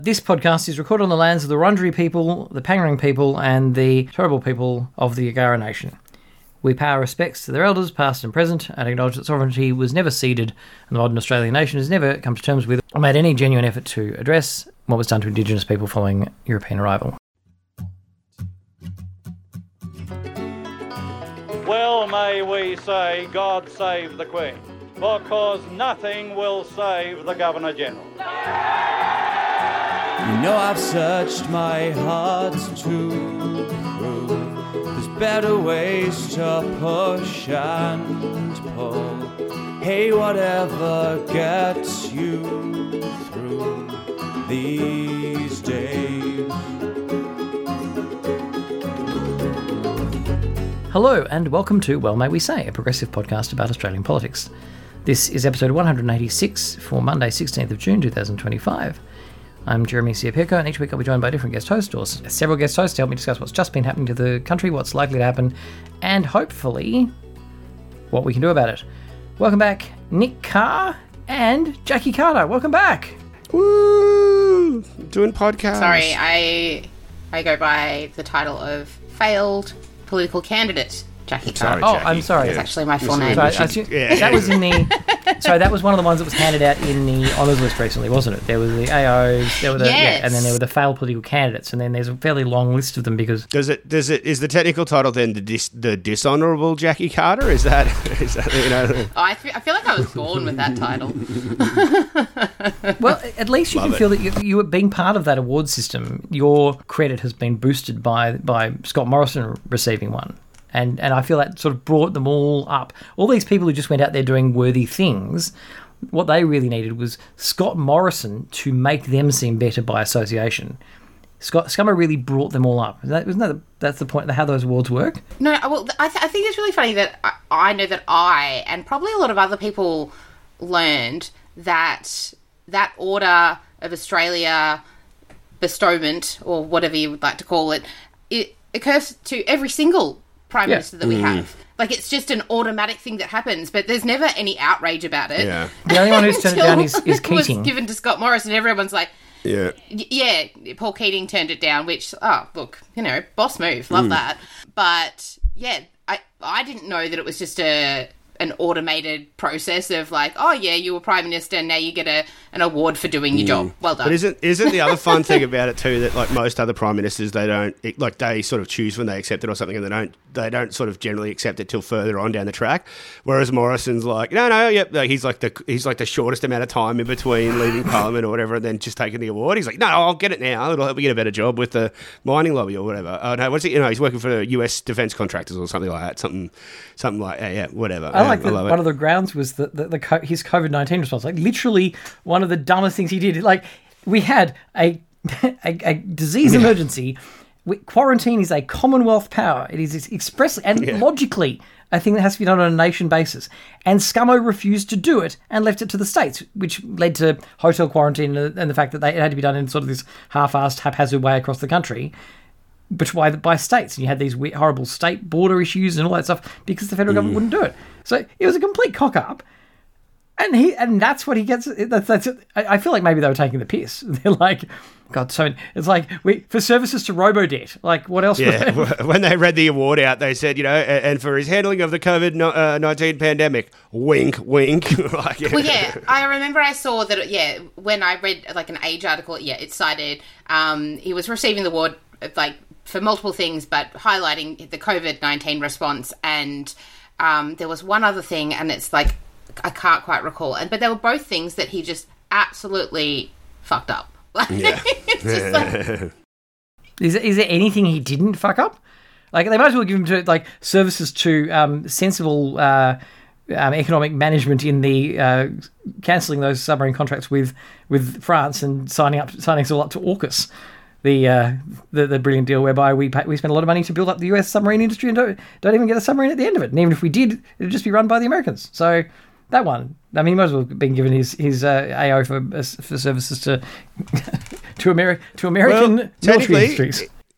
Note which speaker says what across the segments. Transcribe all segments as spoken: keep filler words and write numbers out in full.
Speaker 1: This podcast is recorded on the lands of the Wurundjeri people, the Pangering people, and the Turrbal people of the Yagara Nation. We pay our respects to their elders, past and present, and acknowledge that sovereignty was never ceded, and the modern Australian nation has never come to terms with or made any genuine effort to address what was done to Indigenous people following European arrival.
Speaker 2: Well may we say, God save the Queen, because nothing will save the Governor-General.
Speaker 3: You know I've searched my heart to prove there's better ways to push and pull. Hey, whatever gets you through these days.
Speaker 1: Hello and welcome to Well May We Say, a progressive podcast about Australian politics. This is episode one hundred eighty-six for Monday, sixteenth of June, twenty twenty-five. I'm Jeremy Siapirko, and each week I'll be joined by a different guest host, or several guest hosts, to help me discuss what's just been happening to the country, what's likely to happen, and hopefully what we can do about it. Welcome back, Nick Carr and Jackie Carter. Welcome back.
Speaker 4: Woo! Doing podcasts.
Speaker 5: Sorry, I I go by the title of failed political candidate, Jackie Carter.
Speaker 4: Sorry,
Speaker 1: Oh,
Speaker 4: Jackie.
Speaker 1: I'm sorry.
Speaker 5: That's actually my full name.
Speaker 1: Sorry, I assume-
Speaker 4: Yeah.
Speaker 1: That was in the. Sorry, that was one of the ones that was handed out in the honours list recently, wasn't it? There was the A Os, there were the
Speaker 5: Yes.
Speaker 1: yeah, and then there were the failed political candidates, and then there's a fairly long list of them because
Speaker 4: Does it? Does it? Is the technical title then the dis, the dishonourable Jackie Carter? Is that? Is that you know?
Speaker 5: Oh, I, feel, I feel like I was born with that title.
Speaker 1: well, at least you
Speaker 4: Love
Speaker 1: can
Speaker 4: it.
Speaker 1: feel that you, you being part of that award system, your credit has been boosted by by Scott Morrison receiving one. And and I feel that sort of brought them all up. All these people who just went out there doing worthy things, what they really needed was Scott Morrison to make them seem better by association. Scott Scummer really brought them all up. Isn't that, isn't that the, that's the point of how those awards work?
Speaker 5: No, well, I, th- I think it's really funny that I, I know that I, and probably a lot of other people, learned that that Order of Australia bestowment, or whatever you would like to call it, it occurs to every single Prime
Speaker 1: Yeah.
Speaker 5: Minister that we have. Like, it's just an automatic thing that happens, but there's never any outrage about it.
Speaker 4: Yeah.
Speaker 1: The only one who's turned it down is, is
Speaker 5: Until it
Speaker 1: Keating.
Speaker 5: was given to Scott Morrison, everyone's like,
Speaker 4: Yeah.
Speaker 5: Y- yeah, Paul Keating turned it down, which, oh, look, you know, boss move, love that. But, yeah, I I didn't know that it was just a an automated process of like, oh, yeah, you were Prime Minister, now you get a an award for doing your job. Well done.
Speaker 4: But isn't isn't the other fun thing about it too that like most other prime ministers, they don't it, like they sort of choose when they accept it or something, and they don't they don't sort of generally accept it till further on down the track. Whereas Morrison's like, no, no, yep, like, he's like the he's like the shortest amount of time in between leaving Parliament or whatever, and then just taking the award. He's like, no, I'll get it now. It'll help me get a better job with the mining lobby or whatever. Oh no, what's it? You know, he's working for U S defence contractors or something like that. Something, something like yeah, yeah whatever.
Speaker 1: I like
Speaker 4: yeah,
Speaker 1: that
Speaker 4: love
Speaker 1: one
Speaker 4: it.
Speaker 1: of the grounds was the, the, the co- his COVID nineteen response. Like, literally one of the dumbest things he did. Like, we had a a, a disease emergency. We, quarantine is a Commonwealth power. It is expressly and
Speaker 4: Yeah.
Speaker 1: logically a thing that has to be done on a nation basis. And Scummo refused to do it and left it to the states, which led to hotel quarantine and and the fact that they, it had to be done in sort of this half-assed, haphazard way across the country. But by, by states, and you had these weird, horrible state border issues and all that stuff because the federal government wouldn't do it. So it was a complete cock up, and he and that's what he gets. That's, that's it. I, I feel like maybe they were taking the piss. They're like, God, so it's like we for services to Robodebt. Like, what else?
Speaker 4: Yeah,
Speaker 1: was there?
Speaker 4: when they read the award out, they said, you know, a- and for his handling of the COVID nineteen pandemic, wink, wink. Like,
Speaker 5: Well, yeah, I remember I saw that, yeah, when I read, like, an Age article, yeah, it cited um, he was receiving the award, like, for multiple things, but highlighting the COVID nineteen response, and um, there was one other thing, and it's, like, I can't quite recall, and but they were both things that he just absolutely fucked up. Like,
Speaker 4: Yeah.
Speaker 5: it's just like,
Speaker 1: Is, is there anything he didn't fuck up? Like, they might as well give him to like services to um, sensible uh, um, economic management in the uh, cancelling those submarine contracts with with France and signing up signing us all up to AUKUS. The, uh, the the brilliant deal whereby we pay, we spend a lot of money to build up the U S submarine industry and don't don't even get a submarine at the end of it. And even if we did, it'd just be run by the Americans. So that one, I mean, he might as well have been given his his uh, A O for uh, for services to to Ameri- to American
Speaker 4: Well,
Speaker 1: military
Speaker 4: technically,
Speaker 1: industries.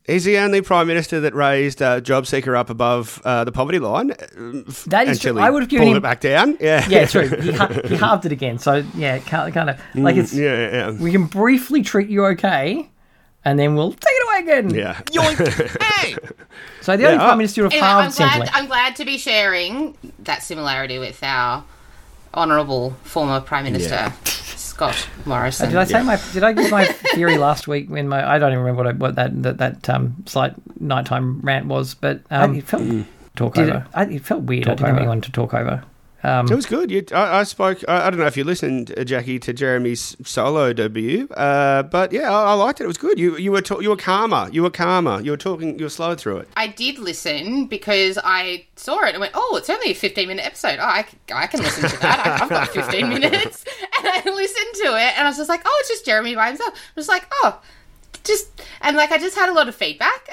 Speaker 4: He's the only Prime Minister that raised uh, job seeker up above uh, the poverty line.
Speaker 1: That is true. I would have given
Speaker 4: pulled
Speaker 1: him
Speaker 4: it back down. Yeah,
Speaker 1: yeah, true. He, ha- he halved it again. So yeah, kind of, like it's.
Speaker 4: Yeah, yeah, yeah.
Speaker 1: We can briefly treat you okay, and then we'll take it away again.
Speaker 4: Yeah.
Speaker 3: Yoink! Hey!
Speaker 1: So the
Speaker 4: Yeah,
Speaker 1: only
Speaker 4: oh.
Speaker 1: Prime Minister who have
Speaker 5: Anyway, I'm
Speaker 1: halved
Speaker 5: glad,
Speaker 1: Centrelink.
Speaker 5: I'm glad to be sharing that similarity with our honourable former Prime Minister,
Speaker 4: Yeah.
Speaker 5: Scott Morrison.
Speaker 1: Did I say my? Did I give my theory last week when my? I don't even remember what, I, what that that, that um, slight nighttime rant was, but um, it felt
Speaker 6: Talk
Speaker 1: did
Speaker 6: over.
Speaker 1: it, I, it felt weird. I
Speaker 6: Talk
Speaker 1: didn't have
Speaker 6: over.
Speaker 1: anyone to talk over. Um,
Speaker 4: It was good. You, I, I spoke. I, I don't know if you listened, uh, Jackie, to Jeremy's solo debut, uh, but yeah, I, I liked it. It was good. You you were ta- you were calmer. You were calmer. You were talking. You were slow through it.
Speaker 5: I did listen because I saw it and went, oh, it's only a fifteen minute episode. Oh, I, c- I can listen to that. I, I've got fifteen minutes. And I listened to it and I was just like, oh, it's just Jeremy by himself. I was like, oh, just, and like I just had a lot of feedback.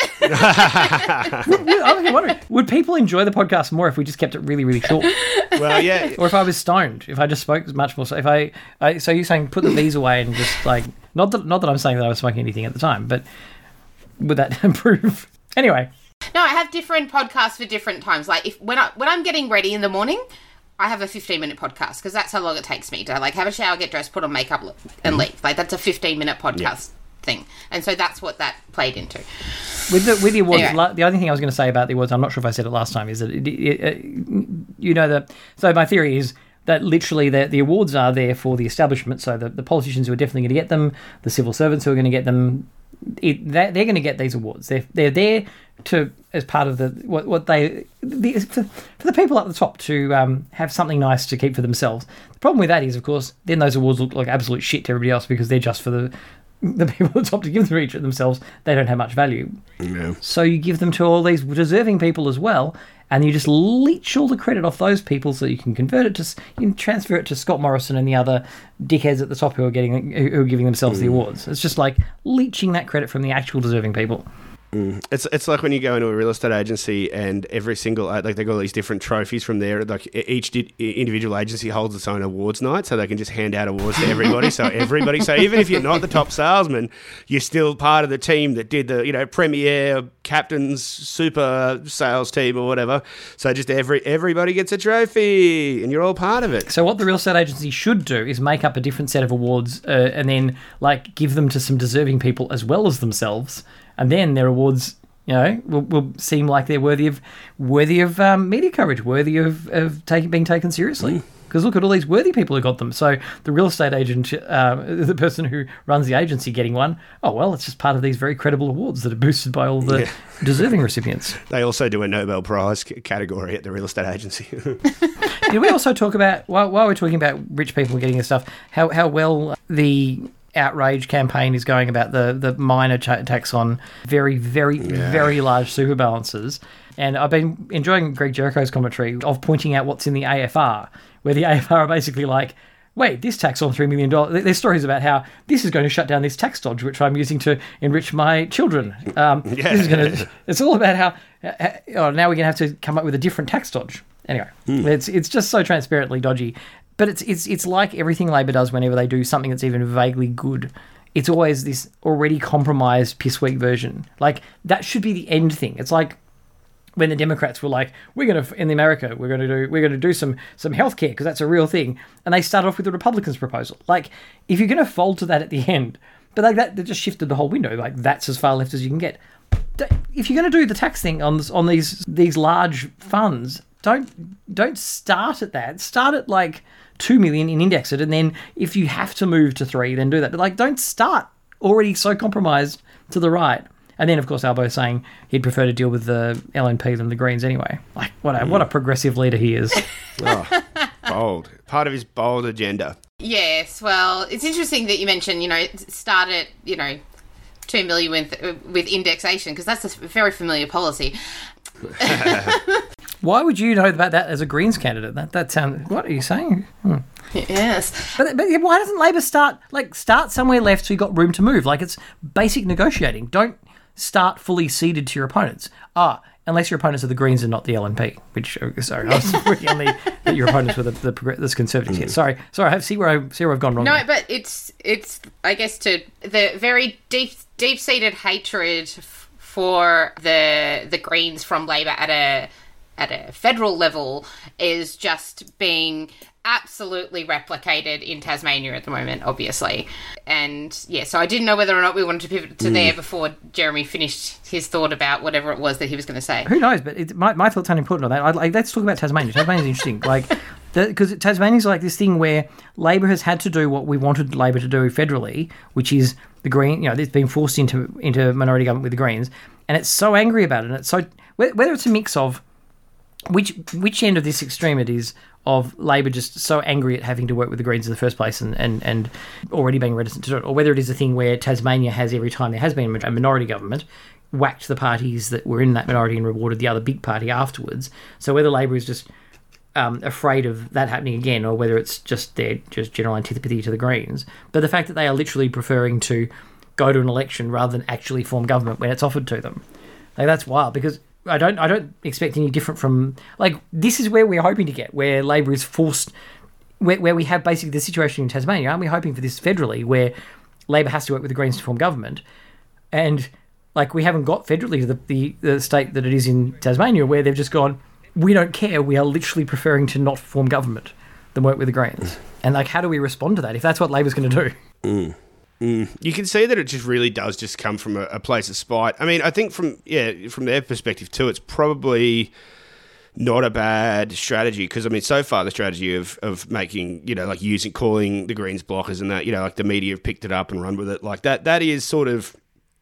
Speaker 1: I was wondering, would people enjoy the podcast more if we just kept it really, really short,
Speaker 4: Well, yeah.
Speaker 1: or if I was stoned? If I just spoke much more? So if I, I so you're saying put the V's away and just like not that not that I'm saying that I was smoking anything at the time, but would that improve? Anyway,
Speaker 5: No, I have different podcasts for different times. Like if when I when I'm getting ready in the morning, I have a fifteen minute podcast because that's how long it takes me to like have a shower, get dressed, put on makeup, and leave. Like that's a fifteen minute podcast thing, and so that's what that played into.
Speaker 1: with the with the awards,
Speaker 5: Anyway.
Speaker 1: la- the only thing I was going to say about the awards, I'm not sure if I said it last time, is that it, it, it, you know that. So my theory is that literally the, the awards are there for the establishment. So the, the politicians who are definitely going to get them, the civil servants who are going to get them, it, they're, they're going to get these awards. They're they're there to as part of the what what they the, for, for the people at the top to um, have something nice to keep for themselves. The problem with that is, of course, then those awards look like absolute shit to everybody else because they're just for the the people at the top to give them each themselves. They don't have much value.
Speaker 4: Yeah.
Speaker 1: So you give them to all these deserving people as well, and you just leech all the credit off those people, so you can convert it to, you can transfer it to Scott Morrison and the other dickheads at the top who are getting, who are giving themselves the awards. It's just like leeching that credit from the actual deserving people.
Speaker 4: It's it's like when you go into a real estate agency and every single like they've got all these different trophies from there. Like each di- individual agency holds its own awards night, so they can just hand out awards to everybody. so everybody, so even if you're not the top salesman, you're still part of the team that did the you know premier captain's super sales team or whatever. So just every everybody gets a trophy, and you're all part of it.
Speaker 1: So what the real estate agency should do is make up a different set of awards uh, and then like give them to some deserving people as well as themselves. And then their awards, you know, will, will seem like they're worthy of worthy of um, media coverage, worthy of, of taking, being taken seriously. Because look at all these worthy people who got them. So the real estate agent, uh, the person who runs the agency getting one, oh, well, it's just part of these very credible awards that are boosted by all the
Speaker 4: Yeah.
Speaker 1: deserving recipients.
Speaker 4: They also do a Nobel Prize c- category at the real estate agency.
Speaker 1: Did we also talk about, while, while we're talking about rich people getting this stuff, how, how well the outrage campaign is going about the, the minor cha- tax on very, very, very large super balances. And I've been enjoying Greg Jericho's commentary of pointing out what's in the A F R, where the A F R are basically like, wait, this tax on three million dollars, there's stories about how this is going to shut down this tax dodge, which I'm using to enrich my children. Um,
Speaker 4: Yeah.
Speaker 1: This is going to, it's all about how, uh, oh, now we're going to have to come up with a different tax dodge. Anyway, it's it's just so transparently dodgy. But it's it's it's like everything Labor does whenever they do something that's even vaguely good. It's always this already compromised pissweak version. Like, that should be the end thing. It's like when the Democrats were like, we're going to, in America, we're going to do we're going to do some some healthcare because that's a real thing. And they started off with the Republicans' proposal. Like, if you're going to fold to that at the end, but like that, they just shifted the whole window. Like, that's as far left as you can get. If you're going to do the tax thing on this, on these these large funds, don't don't start at that. Start at like two million and index it, and then if you have to move to three, then do that. But like, don't start already so compromised to the right. And then, of course, Albo's saying he'd prefer to deal with the L N P than the Greens anyway. Like, what a what a progressive leader he is.
Speaker 4: Oh, bold. Part of his bold agenda.
Speaker 5: Yes, well, it's interesting that you mentioned, you know, start at, you know, two million with with indexation because that's a very familiar policy.
Speaker 1: Why would you know about that as a Greens candidate? That that sounds. What are you saying? Hmm.
Speaker 5: Yes.
Speaker 1: But, but why doesn't Labor start like start somewhere left so you got room to move? Like, it's basic negotiating. Don't start fully ceded to your opponents. Ah, unless your opponents are the Greens and not the L N P. Which sorry, I was working on the that your opponents were the the, progr- the Conservatives. Here. Sorry, sorry. I see where I see where I've gone wrong.
Speaker 5: No,
Speaker 1: there.
Speaker 5: but it's it's I guess to the very deep deep seated hatred f- for the the Greens from Labor at a at a federal level is just being absolutely replicated in Tasmania at the moment, obviously. And yeah, so I didn't know whether or not we wanted to pivot to mm. there before Jeremy finished his thought about whatever it was that he was going to say.
Speaker 1: Who knows? But it, my, my thoughts aren't important on that. I'd, like, let's talk about Tasmania. Tasmania's interesting. Like, because Tasmania's like this thing where Labor has had to do what we wanted Labor to do federally, which is the Green, you know, it's been forced into into minority government with the Greens, and it's so angry about it. And it's so, whether it's a mix of which which end of this extreme it is, of Labor just so angry at having to work with the Greens in the first place and, and, and already being reticent to do it, or whether it is a thing where Tasmania has, every time there has been a minority government, whacked the parties that were in that minority and rewarded the other big party afterwards. So whether Labor is just um, afraid of that happening again, or whether it's just their just general antipathy to the Greens, but the fact that they are literally preferring to go to an election rather than actually form government when it's offered to them. Like, that's wild, because I don't I don't expect any different from, like, this is where we're hoping to get, where Labor is forced, where, where we have basically the situation in Tasmania. Aren't we hoping for this federally, where Labor has to work with the Greens to form government? And, like, we haven't got federally to the, the, the state that it is in Tasmania, where they've just gone, we don't care, we are literally preferring to not form government than work with the Greens. And, like, how do we respond to that if that's what Labor's going to do?
Speaker 4: Mm. Mm. You can see that it just really does just come from a, a place of spite. I mean, I think from yeah from their perspective too, it's probably not a bad strategy, because I mean, so far the strategy of of making, you know, like using calling the Greens blockers and that, you know, like the media have picked it up and run with it like that. That is sort of,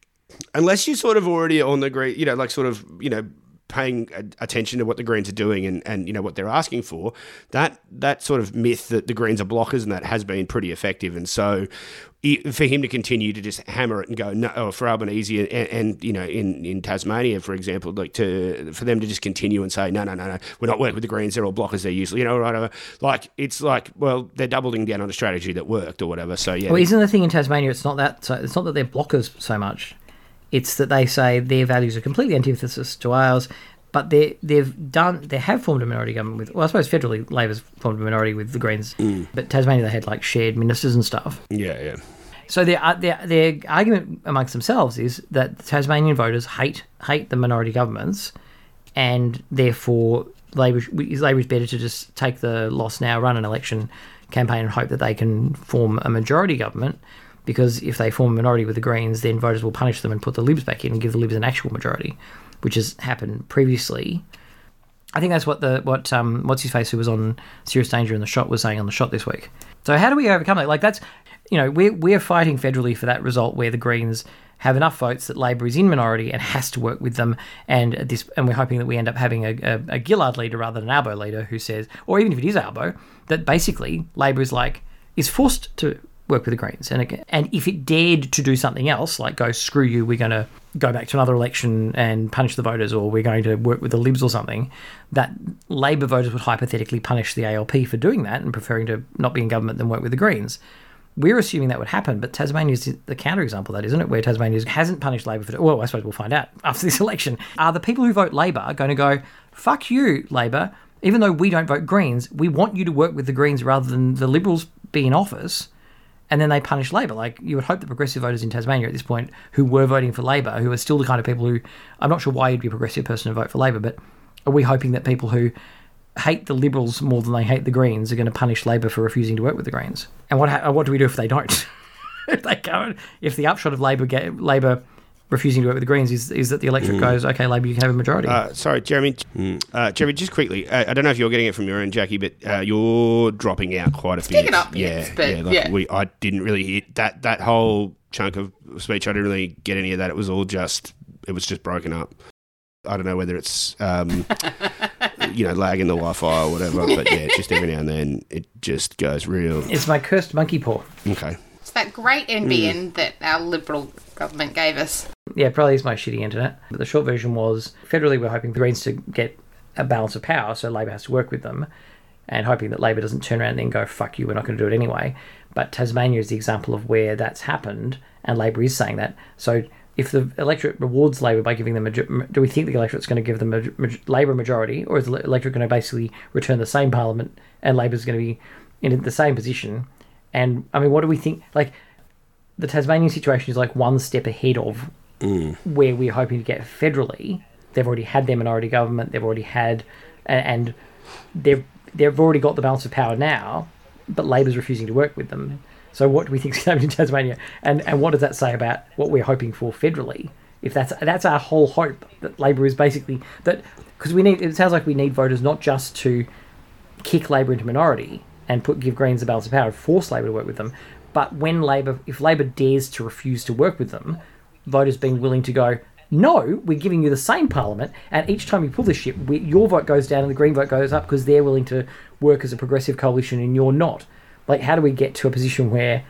Speaker 4: unless you're sort of already on the Green, you know, like sort of, you know, paying attention to what the Greens are doing and, and you know what they're asking for, that that sort of myth that the Greens are blockers and that has been pretty effective. And so for him to continue to just hammer it and go, no, oh, for Albanese and, and you know, in, in Tasmania, for example, like to for them to just continue and say, no, no, no, no, we're not working with the Greens, they're all blockers, they're usually, you know, right, like, it's like, well, they're doubling down on a strategy that worked or whatever. So, yeah.
Speaker 1: Well, isn't the thing in Tasmania, it's not that, so it's not that they're blockers so much. It's that they say their values are completely antithesis to ours, but they they've done they have formed a minority government with, well, I suppose federally Labor's formed a minority with the Greens, mm. but Tasmania they had like shared ministers and stuff.
Speaker 4: Yeah, yeah.
Speaker 1: So their their their argument amongst themselves is that the Tasmanian voters hate hate the minority governments, and therefore Labor Labor is better to just take the loss now, run an election campaign, and hope that they can form a majority government. Because if they form a minority with the Greens, then voters will punish them and put the Libs back in and give the Libs an actual majority, which has happened previously. I think that's what the what um what's his face who was on Serious Danger in the Shot was saying on the Shot this week. So how do we overcome that? Like, that's, you know, we're we're fighting federally for that result where the Greens have enough votes that Labor is in minority and has to work with them, and this and we're hoping that we end up having a, a, a Gillard leader rather than an Albo leader who says, or even if it is Albo, that basically Labor is like is forced to work with the Greens. And again, and if it dared to do something else, like go, screw you, we're going to go back to another election and punish the voters, or we're going to work with the Libs or something, that Labor voters would hypothetically punish the A L P for doing that and preferring to not be in government than work with the Greens. We're assuming that would happen, but Tasmania's the counterexample of that, isn't it? Where Tasmania hasn't punished Labor for... Well, I suppose we'll find out after this election. Are the people who vote Labor going to go, fuck you, Labor, even though we don't vote Greens, we want you to work with the Greens rather than the Liberals be in office, and then they punish Labor? Like, you would hope that progressive voters in Tasmania at this point who were voting for Labor, who are still the kind of people who... I'm not sure why you'd be a progressive person to vote for Labor, but are we hoping that people who hate the Liberals more than they hate the Greens are going to punish Labor for refusing to work with the Greens? And what ha- what do we do if they don't? if they go, if the upshot of Labor get, Labor refusing to work with the Greens is is that the electorate mm. goes, okay, Labor, you can have a majority.
Speaker 4: Uh, sorry, Jeremy. Mm. Uh, Jeremy, just quickly, uh, I don't know if you're getting it from your end, Jackie, but uh, you're dropping out quite a bit.
Speaker 5: Stick it up,
Speaker 4: yeah,
Speaker 5: yes, but
Speaker 4: yeah. Like
Speaker 5: yeah.
Speaker 4: We, I didn't really hear that that whole chunk of speech. I didn't really get any of that. It was all just, it was just broken up. I don't know whether it's, um, you know, lagging the Wi-Fi or whatever, but yeah, just every now and then it just goes real.
Speaker 1: It's my cursed monkey paw.
Speaker 4: Okay.
Speaker 5: It's that great N B N mm. that our Liberal government gave us.
Speaker 1: Yeah, probably is my shitty internet. But the short version was, federally we're hoping the Greens to get a balance of power, so Labor has to work with them, and hoping that Labor doesn't turn around and then go, fuck you, we're not going to do it anyway. But Tasmania is the example of where that's happened, and Labor is saying that. So if the electorate rewards Labor by giving them a... Do we think the electorate's going to give them a Labor majority, or is the electorate going to basically return the same parliament and Labor's going to be in the same position? And, I mean, what do we think? Like, the Tasmanian situation is like one step ahead of
Speaker 4: mm.
Speaker 1: where we're hoping to get federally. They've already had their minority government. They've already had, and, and they've they've already got the balance of power now, but Labor's refusing to work with them. So what do we think is happening in Tasmania? And and what does that say about what we're hoping for federally? If that's that's our whole hope, that Labor is basically that, because we need. It sounds like we need voters not just to kick Labor into minority and put give Greens the balance of power and force Labor to work with them, but when Labor, if Labor dares to refuse to work with them, voters being willing to go, no, we're giving you the same parliament, and each time you pull this shit, we, your vote goes down and the Green vote goes up because they're willing to work as a progressive coalition and you're not. Like, how do we get to a position where,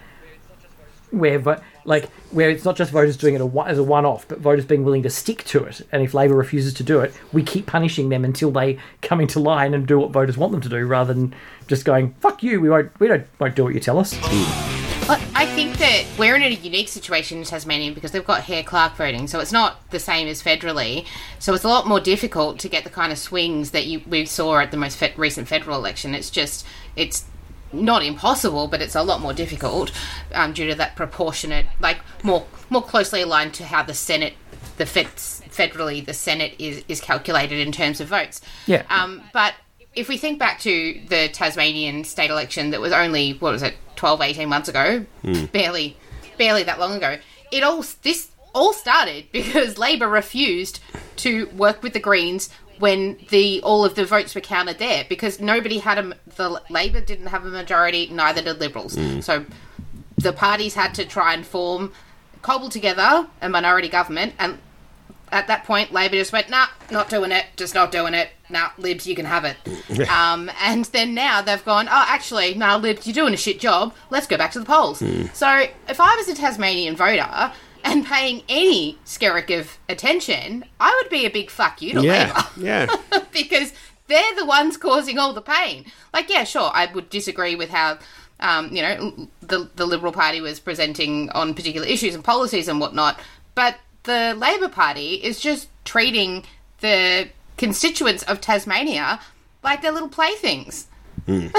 Speaker 1: where, vo- like, where it's not just voters doing it a, as a one-off, but voters being willing to stick to it, and if Labor refuses to do it, we keep punishing them until they come into line and do what voters want them to do, rather than just going, fuck you, we won't, we don't, won't do what you tell us.
Speaker 5: But I think that we're in a unique situation in Tasmania because they've got Hare Clark voting, so it's not the same as federally. So it's a lot more difficult to get the kind of swings that you we saw at the most fe- recent federal election. It's just, it's not impossible, but it's a lot more difficult um, due to that proportionate, like more more closely aligned to how the Senate, the feds, federally, the Senate is, is calculated in terms of votes.
Speaker 1: Yeah.
Speaker 5: Um, but if we think back to the Tasmanian state election that was only, what was it, twelve, eighteen months ago, mm. barely barely that long ago, it all this all started because Labor refused to work with the Greens when the all of the votes were counted there, because nobody had a, the Labor didn't have a majority, neither did Liberals. Mm. So the parties had to try and form, cobble together a minority government, and at that point, Labor just went, nah, not doing it, just not doing it. Nah, Libs, you can have it. um, and then now they've gone, oh, actually, nah, Libs, you're doing a shit job. Let's go back to the polls. Mm. So if I was a Tasmanian voter and paying any skerrick of attention, I would be a big fuck you to
Speaker 4: yeah.
Speaker 5: Labor.
Speaker 4: Yeah.
Speaker 5: Because they're the ones causing all the pain. Like, yeah, sure, I would disagree with how, um, you know, the, the Liberal Party was presenting on particular issues and policies and whatnot, but the Labor Party is just treating the constituents of Tasmania like their little playthings.
Speaker 4: Mm.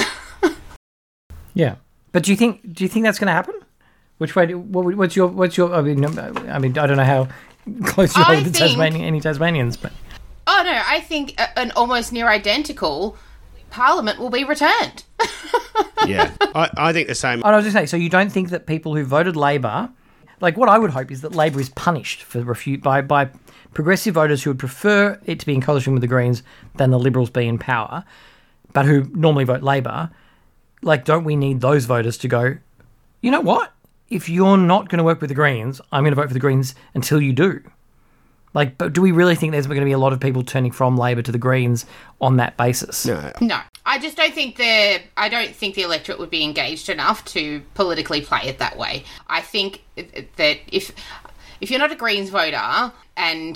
Speaker 1: Yeah, but do you think do you think that's going to happen? Which way? Do, what, what's your what's your? I mean, I mean, I don't know how close you are with the Tasmanian, any Tasmanians, but
Speaker 5: oh no, I think a, an almost near identical Parliament will be returned.
Speaker 4: Yeah, I, I think the same.
Speaker 1: I was just saying. So you don't think that people who voted Labor, like what I would hope is that Labor is punished for refute by by progressive voters who would prefer it to be in coalition with the Greens than the Liberals be in power, but who normally vote Labor. Like, don't we need those voters to go, you know what? If you're not going to work with the Greens, I'm going to vote for the Greens until you do. Like, but do we really think there's going to be a lot of people turning from Labor to the Greens on that basis?
Speaker 4: No.
Speaker 5: No. I just don't think the I don't think the electorate would be engaged enough to politically play it that way. I think that if if you're not a Greens voter and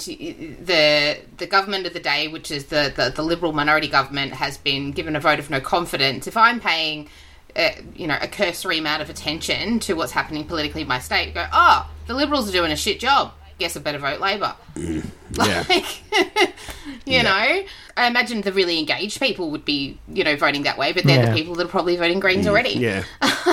Speaker 5: the the government of the day, which is the, the, the Liberal minority government, has been given a vote of no confidence, if I'm paying uh, you know, a cursory amount of attention to what's happening politically in my state, go, oh, the Liberals are doing a shit job. Guess I better vote Labor.
Speaker 4: Mm,
Speaker 5: like,
Speaker 4: yeah.
Speaker 5: you yeah. know, I imagine the really engaged people would be, you know, voting that way, but they're
Speaker 1: yeah.
Speaker 5: the people that are probably voting Greens
Speaker 4: mm,
Speaker 5: already.
Speaker 4: Yeah.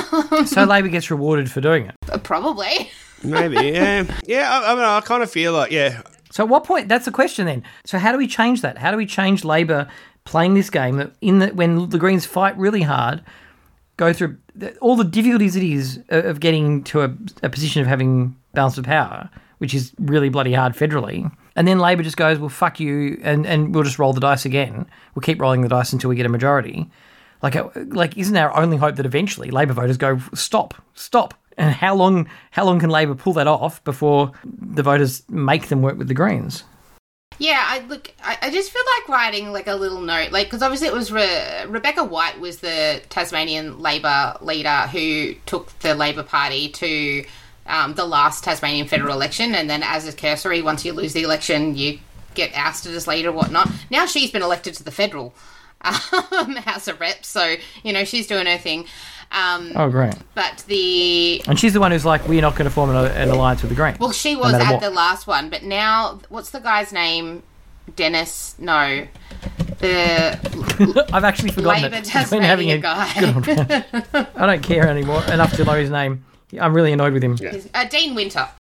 Speaker 1: So Labor gets rewarded for doing it?
Speaker 5: Probably.
Speaker 4: Maybe, yeah. Yeah, I, I mean, I kind of feel like, yeah.
Speaker 1: So at what point, that's the question then. So how do we change that? How do we change Labor playing this game that in the, when the Greens fight really hard, go through the, all the difficulties it is of getting to a, a position of having balance of power, which is really bloody hard federally. And then Labor just goes, well, fuck you, and, and we'll just roll the dice again. We'll keep rolling the dice until we get a majority. Like, like, isn't our only hope that eventually Labor voters go, stop, stop? And how long how long can Labor pull that off before the voters make them work with the Greens?
Speaker 5: Yeah, I look. I, I just feel like writing like a little note, like because obviously it was Re- Rebecca White was the Tasmanian Labor leader who took the Labor Party to um, the last Tasmanian federal election, and then as a cursory, once you lose the election, you get ousted as leader, whatnot. Now she's been elected to the federal um, House of Reps, so you know she's doing her thing. Um,
Speaker 1: oh, great.
Speaker 5: But the...
Speaker 1: And she's the one who's like, we're not going to form an, an alliance with the Greens.
Speaker 5: Well, she was no at what. the last one, but now, what's the guy's name? Dennis? No. The...
Speaker 1: I've actually forgotten
Speaker 5: Labor
Speaker 1: it.
Speaker 5: Tasmania guy.
Speaker 1: I don't care anymore enough to know his name. I'm really annoyed with him.
Speaker 5: Uh, Dean Winter.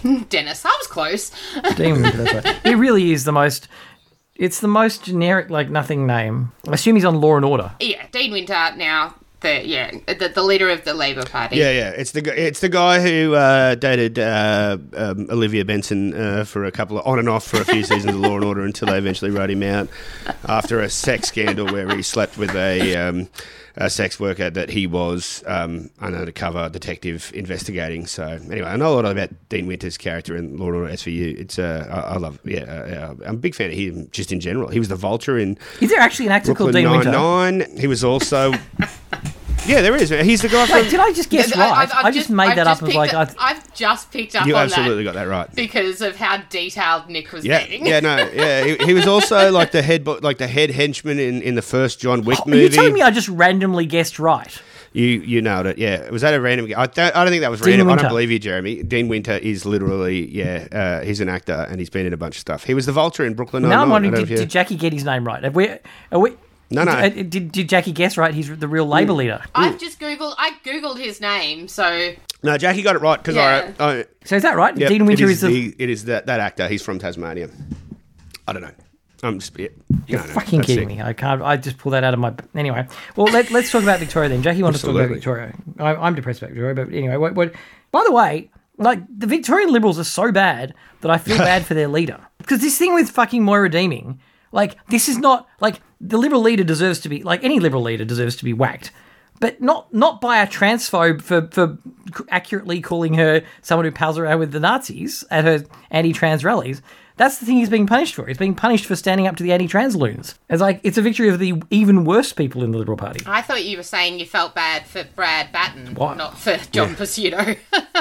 Speaker 5: Dennis, I was close.
Speaker 1: Dean Winter, that's right. It really is the most... It's the most generic, like, nothing name. I assume he's on Law and Order.
Speaker 5: Yeah, Dean Winter now... The, yeah, the, the leader of the Labor Party.
Speaker 4: Yeah, yeah. It's the gu- it's the guy who uh, dated uh, um, Olivia Benson uh, for a couple of on and off for a few seasons of Law and Order until they eventually wrote him out after a sex scandal where he slept with a, um, a sex worker that he was um, an undercover detective investigating. So anyway, I know a lot about Dean Winter's character in Law and Order S V U. It's uh, I, I love yeah, uh, I'm a big fan of him just in general. He was the Vulture in.
Speaker 1: Is there actually an actor called Dean Winter?
Speaker 4: Nine-Nine. He was also. Yeah, there is. He's the guy from...
Speaker 1: Wait, did I just guess right?
Speaker 5: I've, I've
Speaker 1: I just, made
Speaker 5: I've
Speaker 1: that
Speaker 5: just
Speaker 1: up as like...
Speaker 5: Up,
Speaker 1: I,
Speaker 5: I've just picked up
Speaker 4: you
Speaker 5: on
Speaker 4: absolutely
Speaker 5: that
Speaker 4: got that right.
Speaker 5: because of how detailed Nick was
Speaker 4: Yeah,
Speaker 5: being.
Speaker 4: yeah, no, yeah. He, he was also like the head, like the head henchman in, in the first John Wick
Speaker 1: oh,
Speaker 4: movie.
Speaker 1: are you telling me I just randomly guessed right?
Speaker 4: You you nailed it. Yeah, was that a random? I don't. I don't think that was
Speaker 1: Dean
Speaker 4: random.
Speaker 1: Winter.
Speaker 4: I don't believe you, Jeremy. Dean Winter is literally yeah. Uh, he's an actor and he's been in a bunch of stuff. He was the Vulture in Brooklyn Nine-Nine.
Speaker 1: Now I'm wondering,
Speaker 4: I don't
Speaker 1: did,
Speaker 4: know if you-
Speaker 1: did Jackie get his name right? Have we? Are we?
Speaker 4: No, no.
Speaker 1: Uh, Did, did Jackie guess right? He's the real Labor leader.
Speaker 5: I've just googled. I googled his name, so
Speaker 4: No, Jackie got it right because
Speaker 5: Yeah.
Speaker 4: I. I
Speaker 1: So is that right?
Speaker 4: yep,
Speaker 1: Dean Winter
Speaker 4: it
Speaker 1: is, the,
Speaker 4: the. It is that, that actor. He's from Tasmania. I don't know. I'm just. Yeah,
Speaker 1: You're
Speaker 4: no, no,
Speaker 1: fucking
Speaker 4: that's
Speaker 1: kidding
Speaker 4: sick.
Speaker 1: me. I can't. I just pulled that out of my. Anyway, well, let, let's talk about Victoria then. Jackie wanted to talk about
Speaker 4: Absolutely.
Speaker 1: Victoria. I, I'm depressed about Victoria, but anyway. What, what? By the way, like the Victorian Liberals are so bad that I feel bad for their leader because this thing with fucking Moira Deeming, like this is not like the Liberal leader deserves to be like any Liberal leader deserves to be whacked. But not not by a transphobe for, for accurately calling her someone who pals around with the Nazis at her anti-trans rallies. That's the thing he's being punished for. He's being punished for standing up to the anti-trans loons. It's like it's a victory of the even worse people in the Liberal Party.
Speaker 5: I thought you were saying you felt bad for Brad Batten,
Speaker 1: What?
Speaker 5: not for John
Speaker 4: Yeah.
Speaker 5: Pizzuto.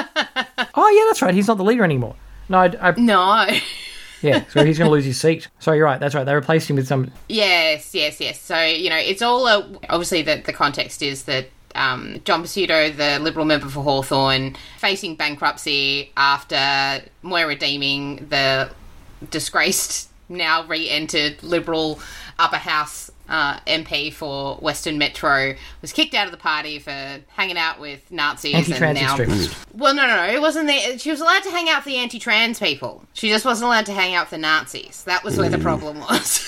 Speaker 1: Oh yeah, that's right. He's not the leader anymore. No, I, I,
Speaker 5: No.
Speaker 1: yeah. So he's going to lose his seat. Sorry, you're right. That's right. They replaced him with some.
Speaker 5: Yes, yes, yes. So, you know, it's all a, obviously the, the context is that um, John Pizzuto, the Liberal member for Hawthorn, facing bankruptcy after Moira Deeming, the disgraced, now re-entered Liberal upper house uh, M P for Western Metro, was kicked out of the party for hanging out with Nazis.
Speaker 1: Anti-trans
Speaker 5: and now,
Speaker 1: extremists.
Speaker 5: Well, no, no, no. It wasn't the. She was allowed to hang out with the anti-trans people. She just wasn't allowed to hang out with the Nazis. That was where the problem was.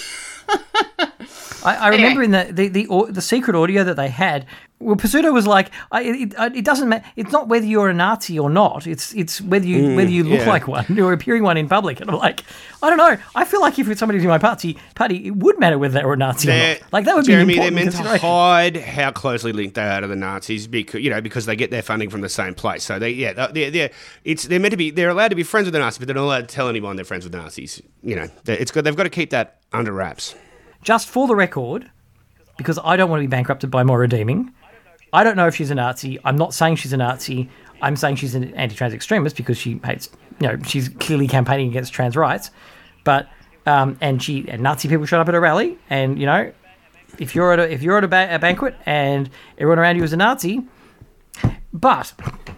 Speaker 1: I, I
Speaker 5: Anyway.
Speaker 1: remember in the the, the au- the secret audio that they had, well, Pizzuto was like, I, it, it, it doesn't matter. It's not whether you're a Nazi or not. It's it's whether you whether you look
Speaker 4: yeah.
Speaker 1: like one or appearing one in public. And I'm like, I don't know. I feel like if it's somebody in my party, party, it would matter whether they were a Nazi or
Speaker 4: They're-
Speaker 1: not. Like that would
Speaker 4: Jeremy,
Speaker 1: be an
Speaker 4: they're
Speaker 1: important
Speaker 4: meant to
Speaker 1: consideration.
Speaker 4: hide how closely linked they are to the Nazis, because you know because they get their funding from the same place. So they, yeah, they're, they're it's they're meant to be they're allowed to be friends with the Nazis, but they're not allowed to tell anyone they're friends with the Nazis. You know, They're- it's good. They've got to keep that under wraps.
Speaker 1: Just for the record, because I don't want to be bankrupted by Moira Deeming. I don't know if she's a Nazi. I'm not saying she's a Nazi. I'm saying she's an anti-trans extremist because she hates, you know, she's clearly campaigning against trans rights. But um, and she and Nazi people showed up at a rally, and you know, if you're at a, if you're at a, ba- a banquet and everyone around you is a Nazi, but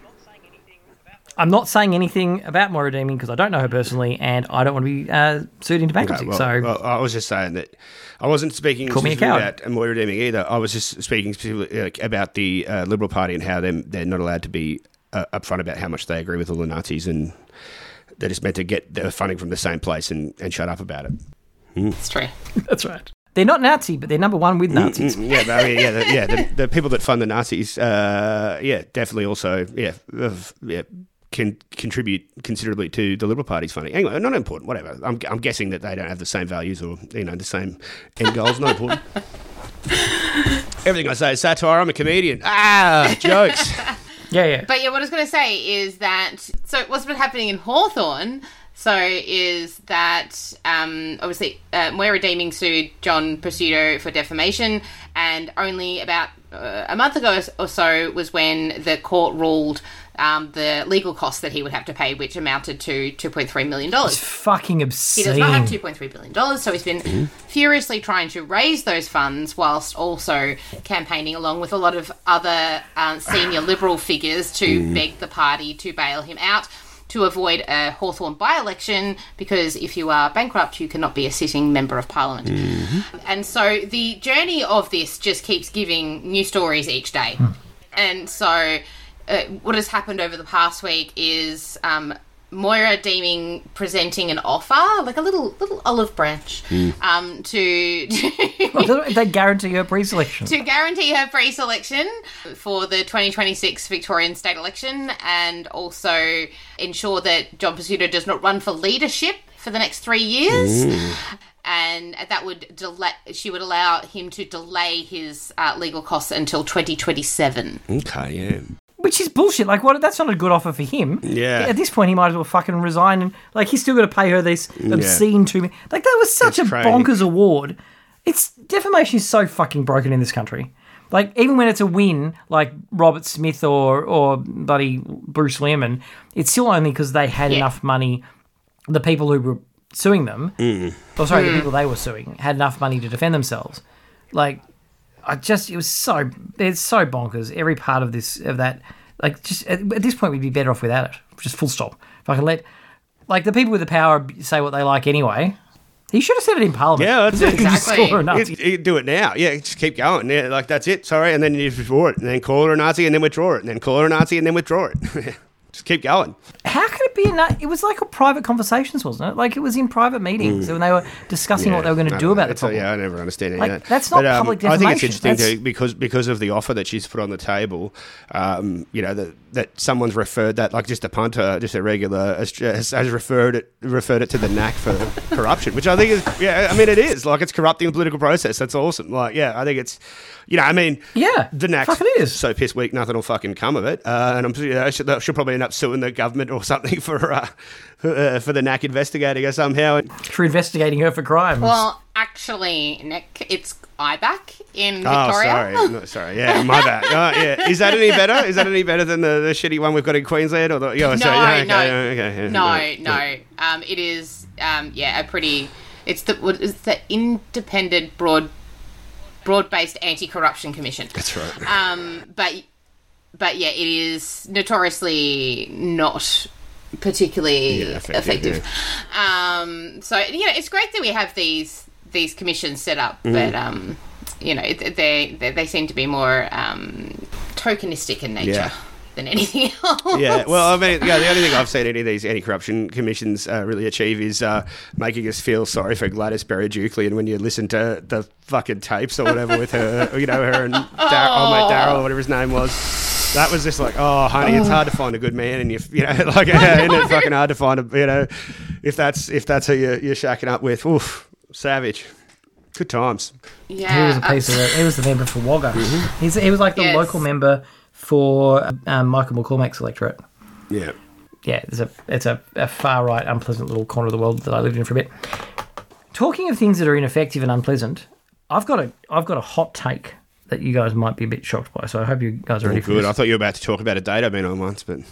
Speaker 1: I'm not saying anything about Moira Deeming because I don't know her personally, and I don't want to be uh, sued into bankruptcy.
Speaker 4: Okay, well,
Speaker 1: so
Speaker 4: well, I was just saying that I wasn't speaking
Speaker 1: Call me a
Speaker 4: specifically
Speaker 1: coward.
Speaker 4: about Moira Deeming either. I was just speaking specifically uh, about the uh, Liberal Party and how them they're not allowed to be uh, upfront about how much they agree with all the Nazis, and they're just meant to get their funding from the same place and, and shut up about it.
Speaker 5: It's true.
Speaker 1: that's right. They're not Nazi, but they're number one with Nazis.
Speaker 4: Mm, yeah, but I mean, yeah, the, yeah. The, the people that fund the Nazis, uh, yeah, definitely also, yeah, uh, yeah, can contribute considerably to the Liberal Party's funding. Anyway, not important. Whatever. I'm, I'm guessing that they don't have the same values or you know the same end goals. Not important. Everything I say is satire. I'm a comedian. Ah, jokes.
Speaker 1: Yeah, yeah.
Speaker 5: But yeah, what I was going to say is that, so what's been happening in Hawthorn, so is that, um, obviously, uh, Moira Deeming sued John Pizzuto for defamation, and only about uh, a month ago or so was when the court ruled um, the legal costs that he would have to pay, which amounted to two point three million dollars.
Speaker 1: It's fucking
Speaker 5: He
Speaker 1: obscene.
Speaker 5: does not have two point three billion dollars, so he's been furiously trying to raise those funds whilst also campaigning along with a lot of other um, senior Liberal figures to beg the party to bail him out to avoid a Hawthorn by-election, because if you are bankrupt, you cannot be a sitting Member of Parliament. And so the journey of this just keeps giving new stories each day. And so uh, what has happened over the past week is... Um, Moira deeming presenting an offer, like a little little olive branch,
Speaker 4: Mm.
Speaker 5: um, to to,
Speaker 1: Well, they guarantee her pre-selection.
Speaker 5: to guarantee her pre-selection for the twenty twenty-six Victorian state election, and also ensure that John Pesutto does not run for leadership for the next three years.
Speaker 4: Mm.
Speaker 5: And that would delay. She would allow him to delay his uh, legal costs until twenty twenty-seven.
Speaker 4: Okay, yeah.
Speaker 1: Which is bullshit. Like, what? That's not a good offer for him.
Speaker 4: Yeah.
Speaker 1: At this point, he might as well fucking resign. And like, he's still got to pay her this obscene two million. Like, that was such
Speaker 4: It's
Speaker 1: a
Speaker 4: crazy.
Speaker 1: bonkers award. It's defamation is so fucking broken in this country. Like, even when it's a win, like Robert Smith or or bloody Bruce Lehrman, it's still only because they had
Speaker 5: Yeah.
Speaker 1: enough money. The people who were suing them,
Speaker 4: Mm.
Speaker 1: or sorry, the people they were suing, had enough money to defend themselves. Like, I just, it was so, it's so bonkers. Every part of this, of that, like, just at, at this point, we'd be better off without it. Just full stop. If I can let, like, the people with the power say what they like anyway. He should have said it in Parliament.
Speaker 4: Yeah, that's
Speaker 1: He
Speaker 4: it.
Speaker 1: could just
Speaker 5: Exactly.
Speaker 1: call her a Nazi.
Speaker 4: You, you do it now. Yeah, just keep going. Yeah, like, that's it. Sorry. And then you just withdraw it. And then call her a Nazi and then withdraw it. And then call her a Nazi and then withdraw it. Just keep going.
Speaker 1: How could it be a na- It was like a private conversations, wasn't it? Like, it was in private meetings when they were discussing what they were going to
Speaker 4: I
Speaker 1: do
Speaker 4: don't
Speaker 1: about
Speaker 4: know.
Speaker 1: the
Speaker 4: It's a-
Speaker 1: problem.
Speaker 4: Yeah, I never understand any
Speaker 1: Like,
Speaker 4: of that.
Speaker 1: that's not
Speaker 4: But, um,
Speaker 1: public
Speaker 4: I think it's
Speaker 1: defamation.
Speaker 4: interesting
Speaker 1: That's-
Speaker 4: too, because because of the offer that she's put on the table. Um, you know that that someone's referred that, like, just a punter, just a regular, has, has referred it referred it to the N A C for corruption, which I think is, yeah, I mean, it is like it's corrupting the political process. That's awesome. Like, yeah, I think it's, you know, I mean,
Speaker 1: Yeah,
Speaker 4: the N A
Speaker 1: fucking
Speaker 4: C's
Speaker 1: is.
Speaker 4: so piss weak, nothing will fucking come of it. Uh, and I'm, you know, she'll, she'll probably end up suing the government or something for uh, for, uh, for the N A C investigating her somehow.
Speaker 1: For investigating her for crimes.
Speaker 5: Well, actually, Nick, it's I BAC in
Speaker 4: Oh,
Speaker 5: Victoria.
Speaker 4: sorry. No, sorry. Yeah, my bad. Oh, yeah. Is that any better? Is that any better than the, the shitty one we've got in Queensland? Or the, yeah,
Speaker 5: No,
Speaker 4: sorry. Yeah, okay,
Speaker 5: no,
Speaker 4: okay, yeah,
Speaker 5: no,
Speaker 4: right.
Speaker 5: no. Um, it is, um, yeah, a pretty. It's the what is the Independent Broad, Broad-Based Anti-Corruption Commission.
Speaker 4: That's right.
Speaker 5: Um, but, but yeah, it is notoriously not particularly
Speaker 4: Yeah, effective,
Speaker 5: effective. Um, so you know, it's great that we have these these commissions set up,
Speaker 4: Mm.
Speaker 5: but um, you know, it- they, they they seem to be more um, tokenistic in nature.
Speaker 4: Yeah.
Speaker 5: Than anything else.
Speaker 4: Yeah, well, I mean, yeah, the only thing I've seen any of these anti-corruption commissions uh, really achieve is uh, making us feel sorry for Gladys Berejiklian when you listen to the fucking tapes or whatever with her, you know, her and Dar- oh. mate Daryl or whatever his name was. That was just like, oh, honey, it's hard to find a good man, and you, you know, like, isn't it fucking hard to find a, you know, if that's if that's who you're, you're shacking up with, oof, savage. Good times.
Speaker 5: Yeah,
Speaker 1: He was a piece of it. He was the member for Wagga. He's, he was like the
Speaker 5: Yes.
Speaker 1: local member for um, Michael McCormack's electorate.
Speaker 4: Yeah.
Speaker 1: Yeah, it's a it's a, a far right, unpleasant little corner of the world that I lived in for a bit. Talking of things that are ineffective and unpleasant, I've got a I've got a hot take that you guys might be a bit shocked by. So I hope you guys are ready
Speaker 4: Oh,
Speaker 1: for
Speaker 4: good. I
Speaker 1: this.
Speaker 4: thought you were about to talk about a date I've been on once, but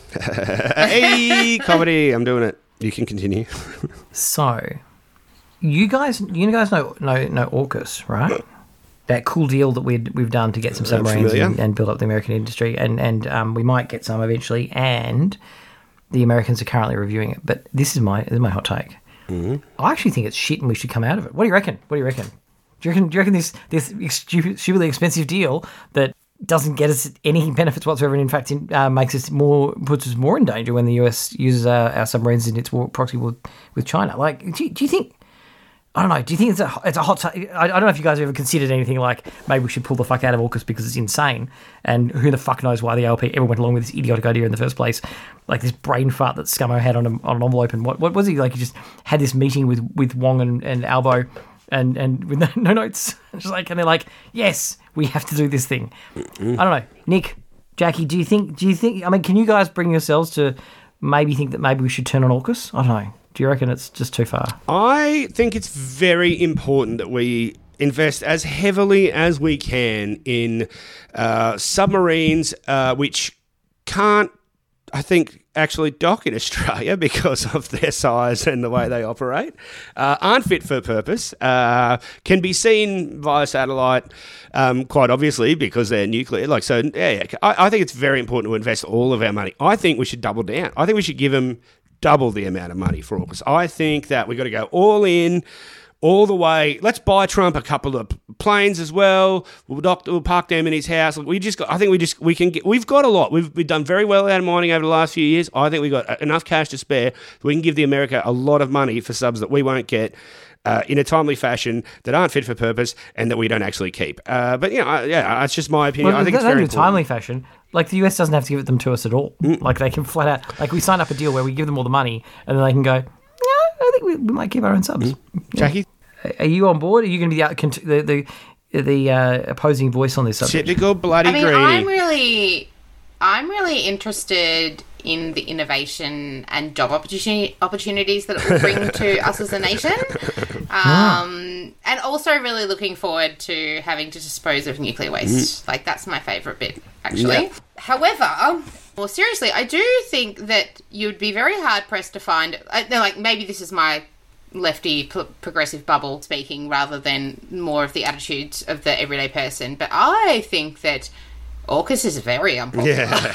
Speaker 4: hey, comedy, I'm doing it. You can continue.
Speaker 1: So, you guys, you guys know know know AUKUS, right? That cool deal that we'd, we've done to get some submarines
Speaker 4: familiar.
Speaker 1: and, and build up the American industry, and and um, we might get some eventually. And the Americans are currently reviewing it. But this is my this is my hot take. Mm-hmm. I actually think it's shit, and we should come out of it. What do you reckon? What do you reckon? Do you reckon? Do you reckon this this stupid, stupidly expensive deal that doesn't get us any benefits whatsoever, and in fact in, uh, makes us more puts us more in danger when the U S uses our, our submarines in its war, proxy war with China? Like, do you, do you think? I don't know. Do you think it's a it's a hot? T- I, I don't know if you guys have ever considered anything like maybe we should pull the fuck out of AUKUS because it's insane, and who the fuck knows why the L P ever went along with this idiotic idea in the first place? Like this brain fart that Scummo had on, a, on an envelope, and what what was he like? He just had this meeting with, with Wong and, and Albo, and, and with no, no notes. Just like, and they're like, yes, we have to do this thing. Mm-hmm. I don't know, Nick, Jackie. Do you think? Do you think? I mean, can you guys bring yourselves to maybe think that maybe we should turn on AUKUS? I don't know. Do you reckon it's just too far?
Speaker 4: I think it's very important that we invest as heavily as we can in uh, submarines, uh, which can't, I think, actually dock in Australia because of their size and the way they operate, uh, aren't fit for purpose, uh, can be seen via satellite, um, quite obviously, because they're nuclear. Like, so, yeah, yeah. I, I think it's very important to invest all of our money. I think we should double down. I think we should give them double the amount of money for AUKUS. I think that we've got to go all in all the way. Let's buy Trump a couple of planes as well. We'll, dock, we'll park them in his house. We just, got, I think we just, we can get. We've got a lot. We've, we've done very well out of mining over the last few years. I think we've got enough cash to spare. We can give the America a lot of money for subs that we won't get. Uh, in a timely fashion that aren't fit for purpose and that we don't actually keep. Uh, but, you know, I, yeah, that's just my opinion.
Speaker 1: Well,
Speaker 4: I think it's very
Speaker 1: in a
Speaker 4: important.
Speaker 1: timely fashion. Like, the U S doesn't have to give it them to us at all. Mm. Like, they can flat out... Like, we sign up a deal where we give them all the money and then they can go, yeah, I think we, we might keep our own subs. Mm. Yeah.
Speaker 4: Jackie?
Speaker 1: Are you on board? Are you going to be the the, the, the uh, opposing voice on this subject?
Speaker 4: Typical bloody
Speaker 5: I mean,
Speaker 4: greedy.
Speaker 5: I'm really... I'm really interested in the innovation and job opportunity, opportunities that it will bring to us as a nation. Um, and also really looking forward to having to dispose of nuclear waste. Mm. Like, that's my favourite bit, actually. Yeah. However, more seriously, I do think that you'd be very hard-pressed to find... Uh, like, maybe this is my lefty p- progressive bubble speaking rather than more of the attitudes of the everyday person, but I think that AUKUS is very unpopular. Yeah.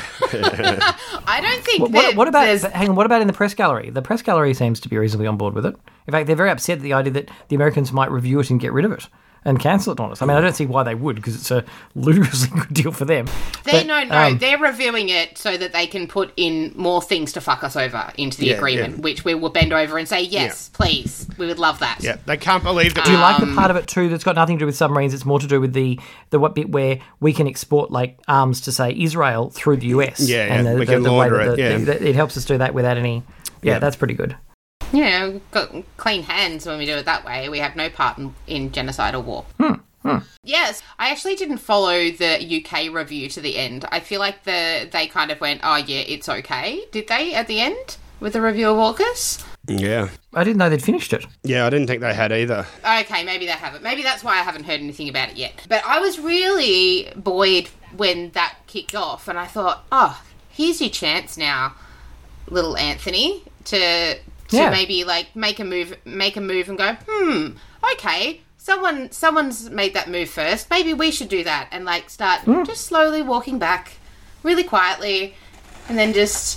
Speaker 5: I don't think
Speaker 1: what,
Speaker 5: that
Speaker 1: what, what about
Speaker 5: there's...
Speaker 1: hang on, what about in the press gallery? The press gallery seems to be reasonably on board with it. In fact, they're very upset at the idea that the Americans might review it and get rid of it and cancel it on us. I mean, I don't see why they would, because it's a ludicrously good deal for them.
Speaker 5: They
Speaker 1: but,
Speaker 5: no, no,
Speaker 1: um,
Speaker 5: they're reviewing it so that they can put in more things to fuck us over into the
Speaker 4: yeah,
Speaker 5: agreement,
Speaker 4: yeah.
Speaker 5: which we will bend over and say, yes, yeah. please, we would love that.
Speaker 4: Yeah, they can't believe that.
Speaker 1: Do you like
Speaker 5: Um,
Speaker 1: the part of it too that's got nothing to do with submarines? It's more to do with the the what bit where we can export like arms to say Israel through the U S.
Speaker 4: Yeah, yeah.
Speaker 1: and the,
Speaker 4: we
Speaker 1: the,
Speaker 4: can
Speaker 1: the
Speaker 4: launder
Speaker 1: way that
Speaker 4: it.
Speaker 1: the,
Speaker 4: Yeah,
Speaker 1: the, the, it helps us do that without any. Yeah,
Speaker 4: Yeah.
Speaker 1: that's pretty good.
Speaker 5: Yeah, we've got clean hands when we do it that way. We have no part in, in genocide or war.
Speaker 1: Hmm. Hmm.
Speaker 5: Yes, I actually didn't follow the U K review to the end. I feel like the they kind of went, oh yeah, it's okay. Did they at the end with the review of AUKUS?
Speaker 4: Yeah.
Speaker 1: I didn't know they'd finished it.
Speaker 4: Yeah, I didn't think they had either.
Speaker 5: Okay, maybe they haven't. Maybe that's why I haven't heard anything about it yet. But I was really buoyed when that kicked off, and I thought, oh, here's your chance now, little Anthony, to to
Speaker 1: Yeah.
Speaker 5: maybe like make a move, make a move, and go, hmm, okay. Someone, someone's made that move first. Maybe we should do that and like start
Speaker 1: Mm.
Speaker 5: just slowly walking back, really quietly, and then just.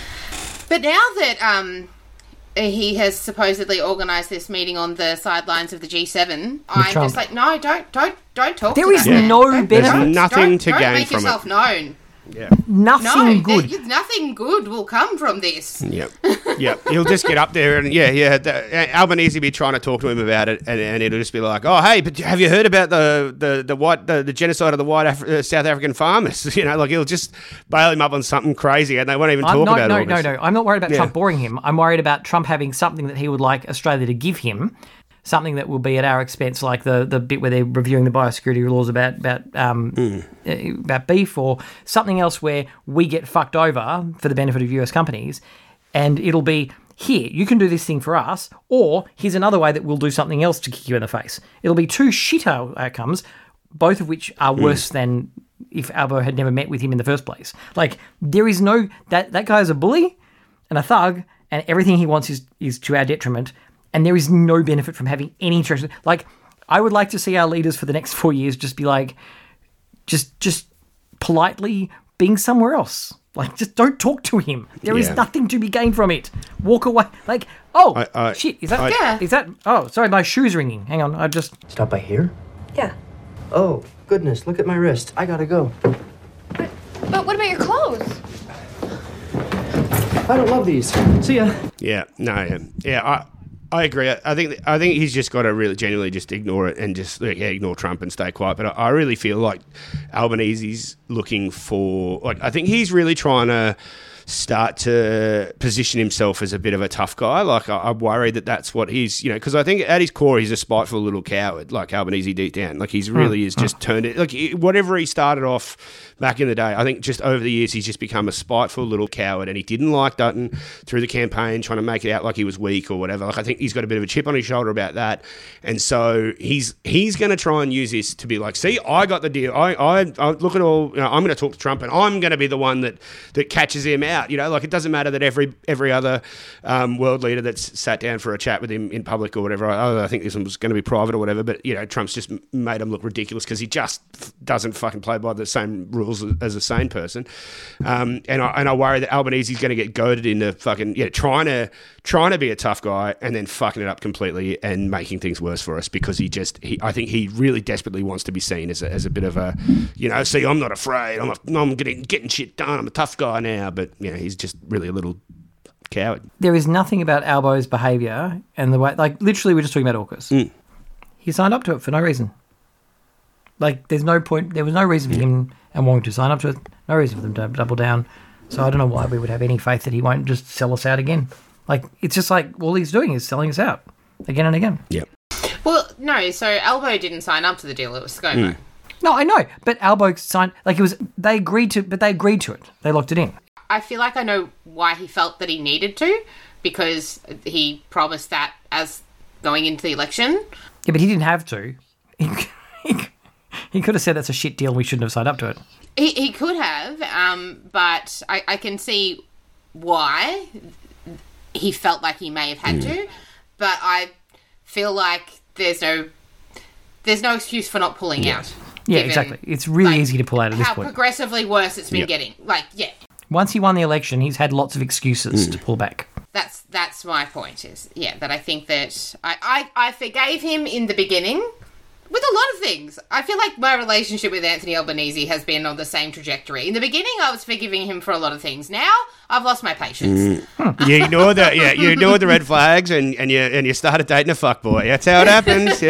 Speaker 5: But now that um, he has supposedly organised this meeting on the sidelines of the G seven, I'm
Speaker 1: Trump.
Speaker 5: just like, no, don't, don't, don't talk.
Speaker 1: There
Speaker 5: to
Speaker 1: is
Speaker 5: that man.
Speaker 1: no
Speaker 5: Don't-
Speaker 1: benefit.
Speaker 5: don't-
Speaker 4: There's nothing
Speaker 5: don't-
Speaker 4: to
Speaker 5: don't
Speaker 4: gain
Speaker 5: make
Speaker 4: from it.
Speaker 5: yourself known.
Speaker 4: Yeah.
Speaker 1: Nothing
Speaker 5: No,
Speaker 1: good.
Speaker 5: there- nothing good will come from this.
Speaker 4: Yep. Yep. He'll just get up there and, yeah, yeah. The, Albanese will be trying to talk to him about it, and, and it'll just be like, oh, hey, but have you heard about the the, the white the, the genocide of the white Af- uh, South African farmers? You know, like he'll just bail him up on something crazy, and they won't even
Speaker 1: I'm
Speaker 4: talk
Speaker 1: not,
Speaker 4: about
Speaker 1: no,
Speaker 4: it.
Speaker 1: no, no. I'm not worried about
Speaker 4: Yeah.
Speaker 1: Trump boring him. I'm worried about Trump having something that he would like Australia to give him, something that will be at our expense, like the, the bit where they're reviewing the biosecurity laws about about um,
Speaker 4: Mm.
Speaker 1: uh, about beef, or something else where we get fucked over for the benefit of U S companies, and it'll be, here, you can do this thing for us, or here's another way that we'll do something else to kick you in the face. It'll be two shit outcomes, both of which are worse mm. than if Albo had never met with him in the first place. Like, there is no... That, that guy is a bully and a thug, and everything he wants is, is to our detriment, and there is no benefit from having any treasure. Like, I would like to see our leaders for the next four years just be like, just just politely being somewhere else. Like, just don't talk to him. There is
Speaker 4: Yeah.
Speaker 1: nothing to be gained from it. Walk away. Like, oh,
Speaker 4: I- I-
Speaker 1: shit. Is that...
Speaker 4: I-
Speaker 5: Yeah.
Speaker 1: Is that... Oh, sorry, my shoe's ringing. Hang on, I just...
Speaker 6: Stop by here?
Speaker 7: Yeah.
Speaker 6: Oh, goodness, look at my wrist. I gotta go.
Speaker 7: But what about your clothes?
Speaker 6: I don't love these. See ya.
Speaker 4: Yeah, no, yeah, yeah I, I agree. I, I think I think he's just got to really genuinely just ignore it and just yeah, ignore Trump and stay quiet. But I, I really feel like Albanese's looking for, like, I think he's really trying to start to position himself as a bit of a tough guy. Like, I, I'm worried that that's what he's, you know, because I think at his core he's a spiteful little coward, like Albanese deep down. Like, he's really is just turned it, like, he- whatever he started off back in the day, I think just over the years he's just become a spiteful little coward, and he didn't like Dutton through the campaign, trying to make it out like he was weak or whatever. Like, I think he's got a bit of a chip on his shoulder about that, and so he's he's going to try and use this to be like, see, I got the deal. I I, I look at all. You know, I'm going to talk to Trump, and I'm going to be the one that that catches him out. out. You know, like it doesn't matter that every every other um, world leader that's sat down for a chat with him in public or whatever. I, I think this one was going to be private or whatever, but you know, Trump's just made him look ridiculous because he just f- doesn't fucking play by the same rules as a sane person. Um, and I and I worry that Albanese's going to get goaded into fucking yeah trying to trying to be a tough guy and then fucking it up completely and making things worse for us because he just he I think he really desperately wants to be seen as a, as a bit of a, you know, see, I'm not afraid. I'm a, I'm getting getting shit done. I'm a tough guy now, but you know, he's just really a little coward.
Speaker 1: There is nothing about Albo's behaviour and the way, like, literally, we're just talking about AUKUS.
Speaker 4: Mm.
Speaker 1: He signed up to it for no reason. Like, there's no point. There was no reason for him and Wong to sign up to it. No reason for them to double down. So I don't know why we would have any faith that he won't just sell us out again. Like, it's just like all he's doing is selling us out again and again.
Speaker 4: Yep.
Speaker 5: Well, no. So Albo didn't sign up to the deal. It was ScoMo.
Speaker 4: Mm.
Speaker 1: No, I know, but Albo signed, like it was, they agreed to, but they agreed to it. They locked it in.
Speaker 5: I feel like I know why he felt that he needed to, because he promised that as going into the election.
Speaker 1: Yeah, but he didn't have to. He, he, he could have said that's a shit deal, we shouldn't have signed up to it.
Speaker 5: He he could have, um, but I, I can see why he felt like he may have had mm. to, but I feel like there's no there's no excuse for not pulling
Speaker 1: yeah.
Speaker 5: out.
Speaker 1: Yeah,
Speaker 5: given,
Speaker 1: exactly. It's really
Speaker 5: like,
Speaker 1: easy to pull out at this
Speaker 5: how
Speaker 1: point.
Speaker 5: How progressively worse it's been
Speaker 4: yep.
Speaker 5: getting. Like, yeah.
Speaker 1: Once he won the election, he's had lots of excuses mm. to pull back.
Speaker 5: That's that's my point, is, yeah, that I think that I, I, I forgave him in the beginning with a lot of things. I feel like my relationship with Anthony Albanese has been on the same trajectory. In the beginning, I was forgiving him for a lot of things. Now, I've lost my patience.
Speaker 4: Mm. You ignore the yeah, you ignore the red flags and, and you and you started dating a fuckboy. That's how it happens.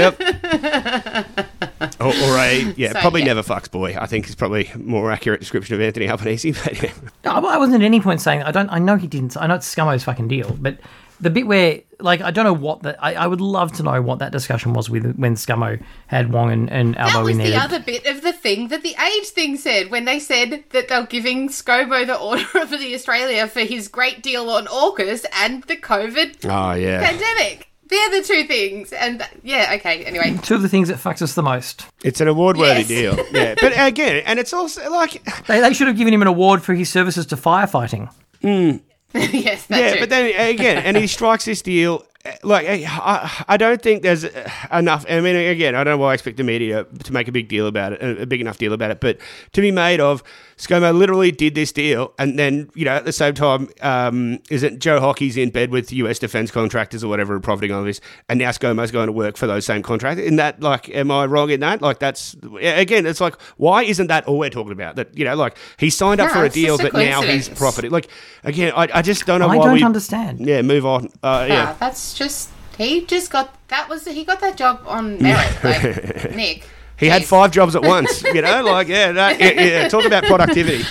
Speaker 4: Yep. Or, or a yeah,
Speaker 5: So,
Speaker 4: probably
Speaker 5: yeah.
Speaker 4: never fucks boy. I think is probably a more accurate description of Anthony Albanese. But yeah.
Speaker 1: No, I wasn't at any point saying, I don't, I know he didn't, I know it's ScoMo's fucking deal, but the bit where, like, I don't know what that, I, I would love to know what that discussion was with when ScoMo had Wong and, and Albo
Speaker 5: That was
Speaker 1: in there.
Speaker 5: the other bit of the thing that the age thing said when they said that they're giving ScoMo the Order of the Australia for his great deal on AUKUS and the COVID
Speaker 4: Oh yeah.
Speaker 5: pandemic. They're the two things. And yeah, okay, anyway.
Speaker 1: Two of the things that fucks us the most.
Speaker 4: It's an award-worthy
Speaker 5: Yes.
Speaker 4: deal. Yeah, but again, and it's also like
Speaker 1: They, they should have given him an award for his services to firefighting.
Speaker 5: Yes, that
Speaker 4: yeah,
Speaker 5: too.
Speaker 4: but then again, and he strikes this deal. Like, I, I don't think there's enough. I mean, again, I don't know why I expect the media to make a big deal about it, a big enough deal about it, but to be made of, ScoMo literally did this deal, and then, you know, at the same time, um, is it Joe Hockey's in bed with U S defence contractors or whatever, profiting on this, and now ScoMo's going to work for those same contractors. In that, like, am I wrong in that? Like, that's, again, it's like, why isn't that all we're talking about? That, you know, like, he signed up
Speaker 5: No,
Speaker 4: for a
Speaker 5: it's
Speaker 4: deal
Speaker 5: just a
Speaker 4: that now he's
Speaker 5: coincidence.
Speaker 4: profiting. Like, again, I, I just don't know
Speaker 1: I
Speaker 4: why
Speaker 1: don't
Speaker 4: we...
Speaker 1: understand.
Speaker 4: Yeah, move on. Uh, yeah.
Speaker 5: Ah, that's just, he just got, that was, he got that job on merit, like, Nick.
Speaker 4: He had
Speaker 5: Jeez.
Speaker 4: five jobs at once, you know, like, yeah, that, yeah, yeah, talk about productivity.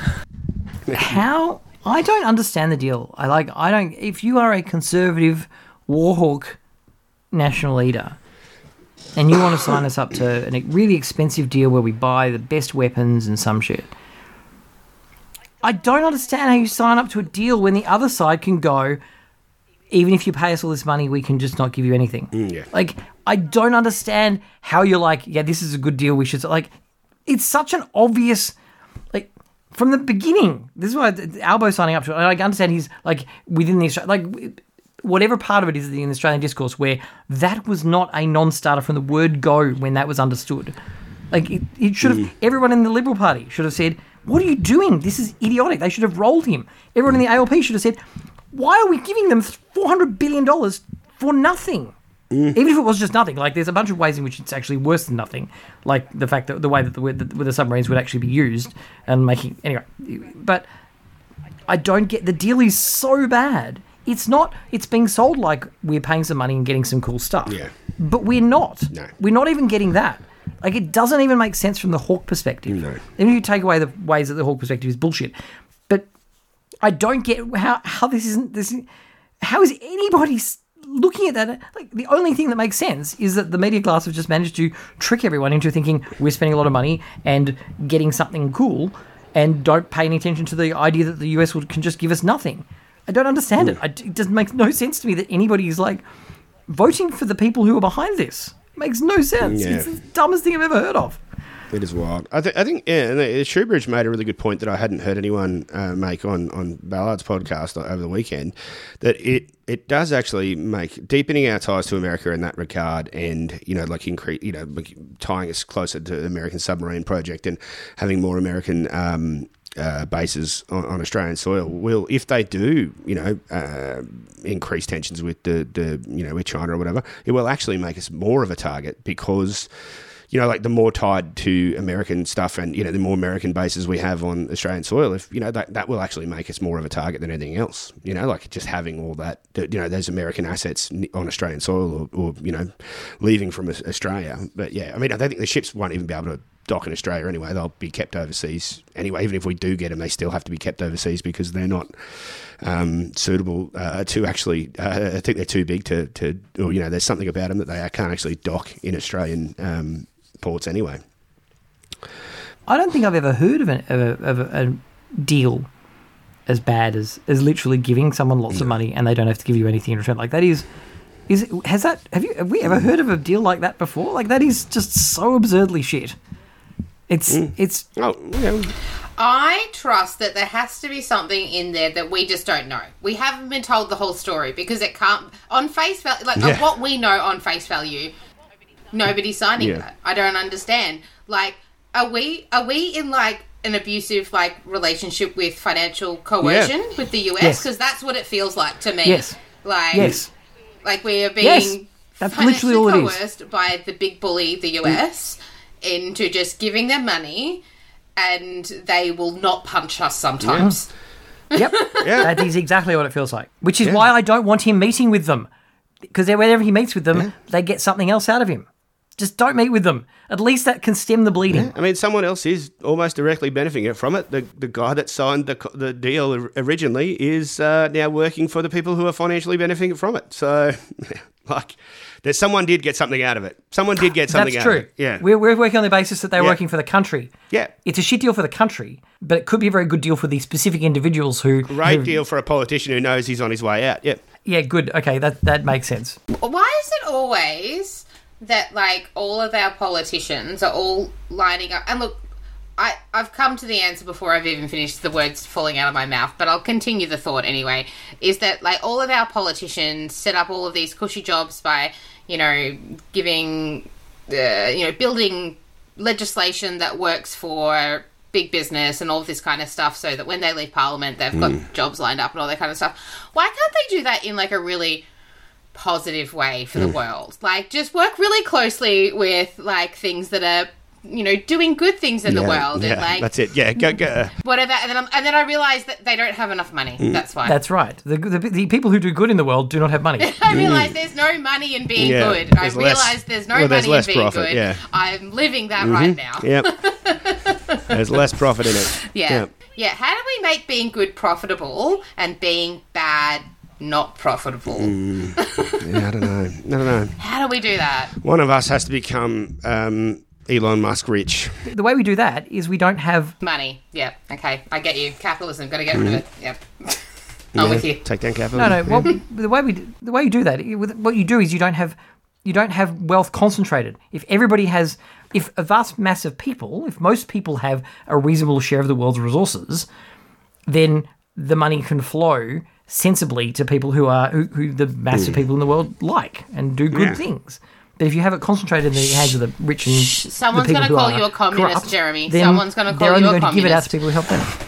Speaker 1: How? I don't understand the deal. I like, I don't, if you are a conservative warhawk national leader and you want to sign us up to a really expensive deal where we buy the best weapons and some shit, I don't understand how you sign up to a deal when the other side can go, even if you pay us all this money, we can just not give you anything.
Speaker 4: Mm, yeah.
Speaker 1: Like, I don't understand how you're like, yeah, this is a good deal, we should, like, it's such an obvious, like, from the beginning, this is why Albo signing up to it, I understand he's, like, within the, like, whatever part of it is in the Australian discourse where that was not a non-starter from the word go when that was understood. Like, it, it should have, mm. everyone in the Liberal Party should have said, what are you doing? This is idiotic. They should have rolled him. Everyone in the A L P should have said, why are we giving them four hundred billion dollars for nothing? Mm. Even if it was just nothing. Like, there's a bunch of ways in which it's actually worse than nothing. Like, the fact that the way that the, the, the submarines would actually be used and making... Anyway, but I don't get... The deal is so bad. It's not... It's being sold like we're paying some money and getting some cool stuff.
Speaker 4: Yeah.
Speaker 1: But we're not.
Speaker 4: No.
Speaker 1: We're not even getting that. Like, it doesn't even make sense from the Hawk perspective.
Speaker 4: No.
Speaker 1: Even if you take away the ways that the Hawk perspective is bullshit. But I don't get how, how this isn't... This, how is anybody looking at that? Like, the only thing that makes sense is that the media class have just managed to trick everyone into thinking we're spending a lot of money and getting something cool and don't pay any attention to the idea that the U S will, can just give us nothing. I don't understand it. I, it doesn't make no sense to me that anybody is, like, voting for the people who are behind this. It makes no sense.
Speaker 4: Yeah.
Speaker 1: It's the dumbest thing I've ever heard of.
Speaker 4: It is wild. I, th- I think, yeah, and the- Shoebridge made a really good point that I hadn't heard anyone uh, make on, on Ballard's podcast over the weekend, that it, it does actually make deepening our ties to America in that regard, and, you know, like increase, you know, like tying us closer to the American submarine project and having more American um, uh, bases on, on Australian soil will, if they do, you know, uh, increase tensions with the, the, you know, with China or whatever, it will actually make us more of a target because, you know, like the more tied to American stuff and, you know, the more American bases we have on Australian soil, if, you know, that, that will actually make us more of a target than anything else, you know, like just having all that, you know, those American assets on Australian soil or, or you know, leaving from Australia. But yeah, I mean, I don't think the ships won't even be able to dock in Australia anyway. They'll be kept overseas anyway. Even if we do get them, they still have to be kept overseas because they're not um, suitable uh, to actually, uh, I think they're too big to, to, or, you know, there's something about them that they can't actually dock in Australian um ports anyway.
Speaker 1: I don't think I've ever heard of, an, of, a, of a, a deal as bad as, as literally giving someone lots of money and they don't have to give you anything in return. Like that is, is it, has that, have you, have we ever heard of a deal like that before? Like that is just so absurdly shit. It's, mm. it's,
Speaker 4: oh, yeah.
Speaker 5: I trust that there has to be something in there that we just don't know. We haven't been told the whole story because it can't, on face value, like
Speaker 4: yeah.
Speaker 5: of what we know on face value, nobody's signing
Speaker 4: yeah.
Speaker 5: that. I don't understand. Like, are we are we in like an abusive like relationship with financial coercion yeah. with the U S? Because yes. that's what it feels like to me.
Speaker 1: Yes.
Speaker 5: Like,
Speaker 1: yes.
Speaker 5: like we are being
Speaker 1: yes. That's literally all it is.
Speaker 5: coerced by the big bully, the U S, mm. into just giving them money, and they will not punch us sometimes.
Speaker 1: Yeah. Yep. yeah. That is exactly what it feels like. Which is
Speaker 4: yeah.
Speaker 1: why I don't want him meeting with them. Because whenever he meets with them,
Speaker 4: yeah.
Speaker 1: they get something else out of him. Just don't meet with them. At least that can stem the bleeding.
Speaker 4: Yeah. I mean, someone else is almost directly benefiting from it. The the guy that signed the the deal originally is uh, now working for the people who are financially benefiting from it. So, like, there's someone did get something out of it. Someone did get something
Speaker 1: That's
Speaker 4: out
Speaker 1: true.
Speaker 4: of it. Yeah.
Speaker 1: We're, we're working on the basis that they're
Speaker 4: yeah.
Speaker 1: working for the country.
Speaker 4: Yeah.
Speaker 1: It's a shit deal for the country, but it could be a very good deal for the specific individuals who...
Speaker 4: Great
Speaker 1: who,
Speaker 4: deal for a politician who knows he's on his way out. Yeah.
Speaker 1: Yeah, good. Okay, that that makes sense.
Speaker 5: Why is it always that, like, all of our politicians are all lining up? And look, I, I've come to the answer before I've even finished the words falling out of my mouth, but I'll continue the thought anyway, is that, like, all of our politicians set up all of these cushy jobs by, you know, giving, uh, you know, building legislation that works for big business and all of this kind of stuff so that when they leave Parliament, they've got mm. jobs lined up and all that kind of stuff. Why can't they do that in, like, a really positive way for mm. the world? Like, just work really closely with, like, things that are, you know, doing good things in
Speaker 4: yeah,
Speaker 5: the world.
Speaker 4: Yeah,
Speaker 5: and, like,
Speaker 4: that's it. Yeah, go, go.
Speaker 5: Whatever. And then, I'm, and then I realise that they don't have enough money. Mm. That's why.
Speaker 1: That's right. The, the the people who do good in the world do not have money.
Speaker 5: I realise mm. there's no money in being
Speaker 4: yeah,
Speaker 5: good. I realise
Speaker 4: less,
Speaker 5: there's no
Speaker 4: well, there's
Speaker 5: money in being
Speaker 4: profit,
Speaker 5: good.
Speaker 4: Yeah.
Speaker 5: I'm living that
Speaker 4: mm-hmm.
Speaker 5: right now.
Speaker 4: Yep. There's less profit in it.
Speaker 5: Yeah. yeah. Yeah. How do we make being good profitable and being bad not profitable?
Speaker 4: Mm. Yeah, I don't know. I don't know.
Speaker 5: How do we do that?
Speaker 4: One of us has to become um, Elon Musk rich.
Speaker 1: The way we do that is we don't have...
Speaker 5: Money. Yeah. Okay. I get you. Capitalism. Got to get
Speaker 4: mm.
Speaker 5: rid of it. Yep. I'm
Speaker 4: yeah,
Speaker 5: with you.
Speaker 4: Take down capitalism.
Speaker 1: No, no. What, the way we the way you do that, what you do is you don't have you don't have wealth concentrated. If everybody has, if a vast mass of people, if most people have a reasonable share of the world's resources, then the money can flow sensibly to people who are who, who the mass mm. of people in the world like and do good yeah. things. But if you have it concentrated in the hands of the rich and
Speaker 5: someone's
Speaker 1: going to
Speaker 5: call you a communist,
Speaker 1: corrupt,
Speaker 5: Jeremy. Someone's going to call you a
Speaker 1: communist. They're only going
Speaker 5: communist.
Speaker 1: to give it out to people who help them.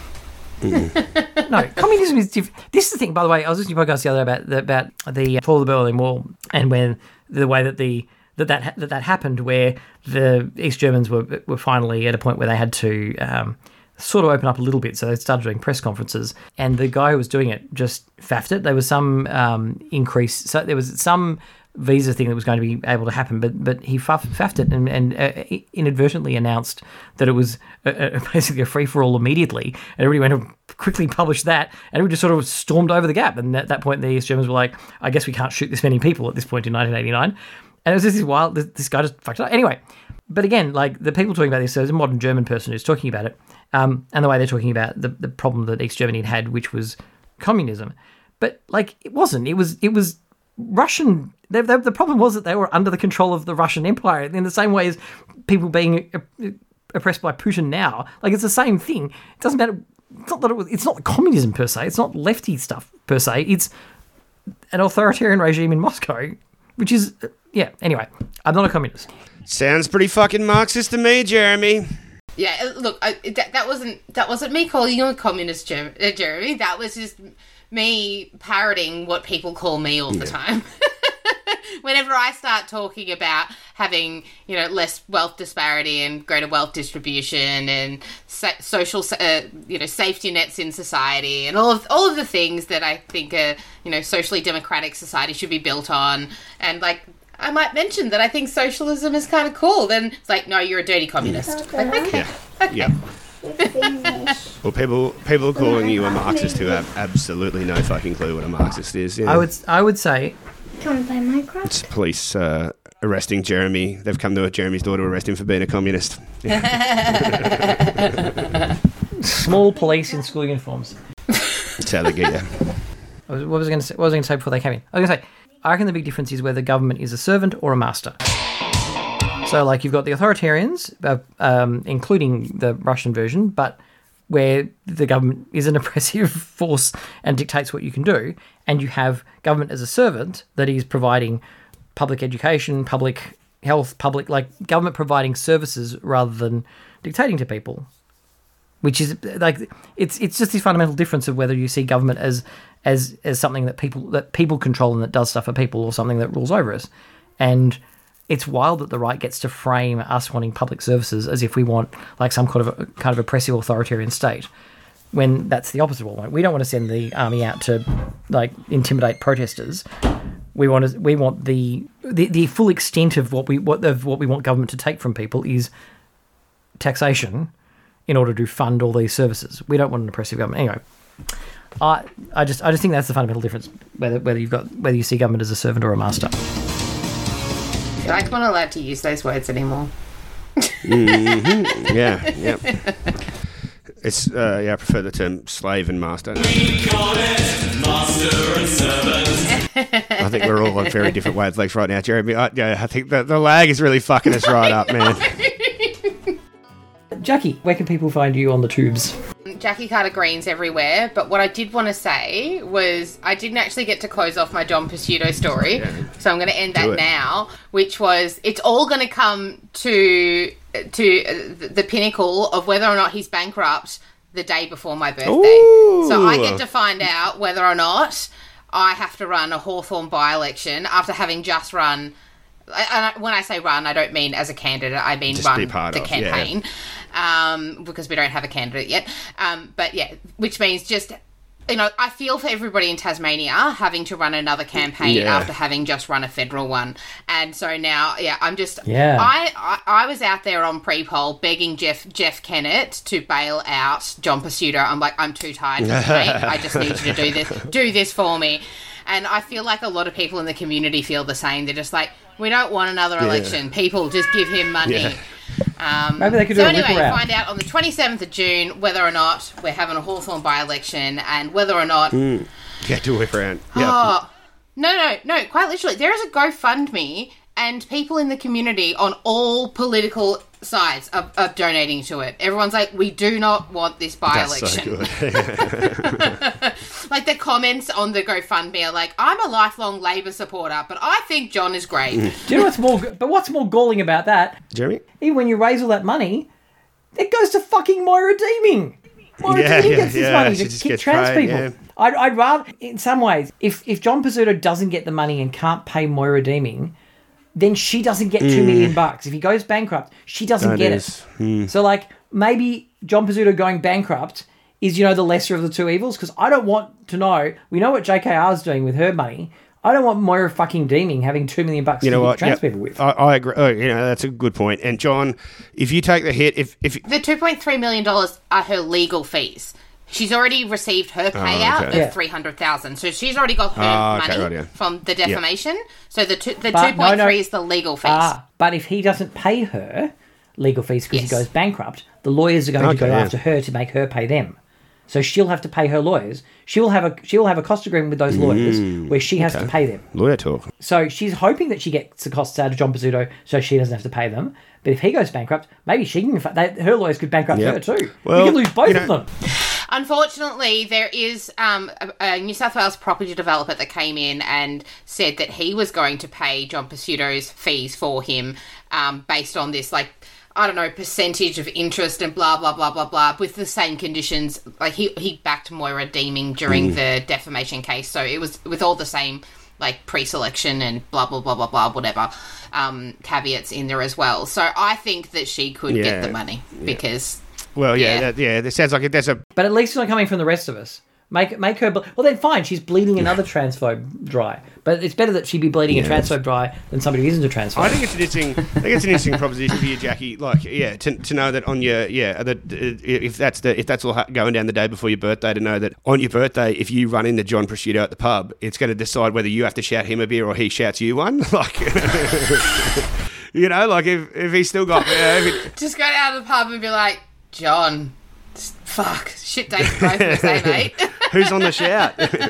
Speaker 1: Mm. No, communism is different. This is the thing, by the way. I was listening to a podcast the other day about the, about the fall of the Berlin Wall and when the way that the that that that, that happened, where the East Germans were were finally at a point where they had to um, sort of open up a little bit. So they started doing press conferences, and the guy who was doing it just faffed it. There was some um, increase. So there was some visa thing that was going to be able to happen, but but he faff, faffed it and, and uh, inadvertently announced that it was a, a, basically a free-for-all immediately, and everybody went and quickly published that, and we just sort of stormed over the gap, and at that point the East Germans were like, I guess we can't shoot this many people at this point in nineteen eighty-nine, and it was just this wild, this, this guy just fucked it up. Anyway, but again, like the people talking about this, so there's a modern German person who's talking about it, um, and the way they're talking about the, the problem that East Germany had had, which was communism, but like it wasn't, it was, it was Russian. The, the, the problem was that they were under the control of the Russian Empire in the same way as people being oppressed by Putin now. Like, it's the same thing. It doesn't matter. It's not that it was, it's not communism per se. It's not lefty stuff per se. It's an authoritarian regime in Moscow, which is, yeah, anyway, I'm not a communist.
Speaker 4: Sounds pretty fucking Marxist to me, Jeremy.
Speaker 5: Yeah, look, I, that, that wasn't that wasn't me calling you a communist, Jer- uh, Jeremy. That was just me parroting what people call me all the yeah. time. Whenever I start talking about having, you know, less wealth disparity and greater wealth distribution and sa- social, uh, you know, safety nets in society and all of all of the things that I think a, you know, socially democratic society should be built on, and like I might mention that I think socialism is kind of cool, then it's like, no, you're a dirty communist. Like, okay,
Speaker 4: yeah.
Speaker 5: okay.
Speaker 4: Yeah. Well, people people are calling you a Marxist who have absolutely no fucking clue what a Marxist is. Yeah.
Speaker 1: I would I would say.
Speaker 7: Do you want to play Minecraft?
Speaker 4: It's police uh, arresting Jeremy. They've come to Jeremy's door to arrest him for being a communist. Yeah.
Speaker 1: Small police in school uniforms.
Speaker 4: That's how they get you.
Speaker 1: What was I going to say? What was I going to say before they came in? I was going to say, I reckon the big difference is whether government is a servant or a master. So, like, you've got the authoritarians, uh, um, including the Russian version, but where the government is an oppressive force and dictates what you can do, and you have government as a servant that is providing public education, public health, public, like, government providing services rather than dictating to people, which is, like, it's it's just this fundamental difference of whether you see government as as as something that people that people control and that does stuff for people, or something that rules over us. And it's wild that the right gets to frame us wanting public services as if we want, like, some kind of a, kind of oppressive authoritarian state, when that's the opposite of what we want. We don't want to send the army out to, like, intimidate protesters. We want to, we want the, the the full extent of what we what of what we want government to take from people is taxation in order to fund all these services. We don't want an oppressive government. Anyway, I I just I just think that's the fundamental difference, whether whether you've got whether you see government as a servant or a master.
Speaker 5: I'm not allowed to use those words anymore.
Speaker 4: Mm-hmm. Yeah, yeah. It's uh, yeah. I prefer the term slave and master. We call it master and servant. I think we're all on very different wavelengths right now, Jeremy. I, yeah, I think the the lag is really fucking us right up, man.
Speaker 1: Jackie, where can people find you on the tubes?
Speaker 5: Jackie Carter Greens everywhere, but what I did want to say was I didn't actually get to close off my John Pesutto story, yeah. So I'm going to end that now, which was it's all going to come to to the pinnacle of whether or not he's bankrupt the day before my birthday. Ooh. So I get to find out whether or not I have to run a Hawthorn by-election after having just run. And when I say run, I don't mean as a candidate. I mean just run the of, campaign, yeah. um, because we don't have a candidate yet. Um, but yeah, which means just, you know, I feel for everybody in Tasmania having to run another campaign yeah. after having just run a federal one. And so now, yeah, I'm just,
Speaker 1: yeah.
Speaker 5: I, I, I was out there on pre-poll begging Jeff Jeff Kennett to bail out John Pesutto. I'm like, I'm too tired for this, mate. I just need you to do this, do this for me. And I feel like a lot of people in the community feel the same. They're just like, we don't want another election. Yeah. People, just give him money.
Speaker 1: Yeah.
Speaker 5: Um,
Speaker 1: Maybe they could
Speaker 5: so
Speaker 1: do a
Speaker 5: anyway,
Speaker 1: whip-around.
Speaker 5: find out on the twenty-seventh of June whether or not we're having a Hawthorn by-election and whether or not...
Speaker 4: Mm. Yeah, do a whip around. Yeah.
Speaker 5: Oh, no, no, no, quite literally. There is a GoFundMe and people in the community on all political sides are, are donating to it. Everyone's like, we do not want this by-election.
Speaker 4: That's so good.
Speaker 5: Like, the comments on the GoFundMe are like, I'm a lifelong Labor supporter, but I think John is great.
Speaker 1: Mm. Do you know what's more... But what's more galling about that?
Speaker 4: Jeremy?
Speaker 1: Even when you raise all that money, it goes to fucking Moira Deeming. Moira
Speaker 4: yeah,
Speaker 1: Deeming
Speaker 4: yeah,
Speaker 1: gets this
Speaker 4: yeah.
Speaker 1: money
Speaker 4: She
Speaker 1: to
Speaker 4: gets
Speaker 1: kick trans
Speaker 4: paid,
Speaker 1: people.
Speaker 4: Yeah.
Speaker 1: I'd, I'd rather... In some ways, if, if John Pesutto doesn't get the money and can't pay Moira Deeming, then she doesn't get two mm. million bucks. If he goes bankrupt, she doesn't
Speaker 4: that
Speaker 1: get
Speaker 4: is.
Speaker 1: it.
Speaker 4: Mm.
Speaker 1: So, like, maybe John Pesutto going bankrupt is, you know, the lesser of the two evils, because I don't want to know... We know what J K R's doing with her money. I don't want Moira fucking Deeming having two million bucks
Speaker 4: you know
Speaker 1: to
Speaker 4: what?
Speaker 1: trans
Speaker 4: Yep.
Speaker 1: people with.
Speaker 4: I, I agree. Oh, you know, that's a good point. And John, if you take the hit... if, if
Speaker 5: The two point three million dollars are her legal fees. She's already received her payout
Speaker 4: okay.
Speaker 5: of
Speaker 1: Yeah.
Speaker 5: three hundred thousand dollars. So she's already got her
Speaker 4: Ah, okay,
Speaker 5: money
Speaker 4: right, yeah.
Speaker 5: from the defamation. Yep. So the two, the
Speaker 1: But
Speaker 5: two point three
Speaker 1: no, no.
Speaker 5: is the legal fees.
Speaker 1: Ah, but if he doesn't pay her legal fees because
Speaker 5: Yes.
Speaker 1: he goes bankrupt, the lawyers are going
Speaker 4: Okay,
Speaker 1: to go
Speaker 4: yeah.
Speaker 1: after her to make her pay them. So she'll have to pay her lawyers. She will have a she will have a cost agreement with those lawyers where she has
Speaker 4: okay.
Speaker 1: to pay them.
Speaker 4: Lawyer talk.
Speaker 1: So she's hoping that she gets the costs out of John Pizzuto so she doesn't have to pay them. But if he goes bankrupt, maybe she can. They, her lawyers could bankrupt
Speaker 4: Yep.
Speaker 1: her too.
Speaker 4: Well,
Speaker 1: we could lose both
Speaker 4: you know-
Speaker 1: of them.
Speaker 5: Unfortunately, there is um, a, a New South Wales property developer that came in and said that he was going to pay John Pizzuto's fees for him um, based on this, like, I don't know, percentage of interest and blah, blah, blah, blah, blah, with the same conditions. Like, he, he backed Moira Deeming during the defamation case, so it was with all the same, like, pre-selection and blah, blah, blah, blah, blah, whatever, um, caveats in there as well. So I think that she could
Speaker 4: Yeah.
Speaker 5: get the money because...
Speaker 4: Well, yeah,
Speaker 5: Yeah.
Speaker 4: that, yeah. That sounds like it, there's a
Speaker 1: But at least it's not coming from the rest of us. Make make her... Ble- well, then fine, she's bleeding another transphobe dry. But it's better that she be bleeding a transphobe dry than somebody who isn't a transphobe.
Speaker 4: I think it's an interesting. I think it's an interesting proposition for you, Jackie. Like, yeah, to, to know that on your yeah, that uh, if that's the if that's all ha- going down the day before your birthday, to know that on your birthday, if you run into John Prosciutto at the pub, it's going to decide whether you have to shout him a beer or he shouts you one. Like, you know, like if if he's still got, uh, if it,
Speaker 5: Just go down to the pub and be like, John, fuck, shit days both of us, eh, mate?
Speaker 4: who's on the shout?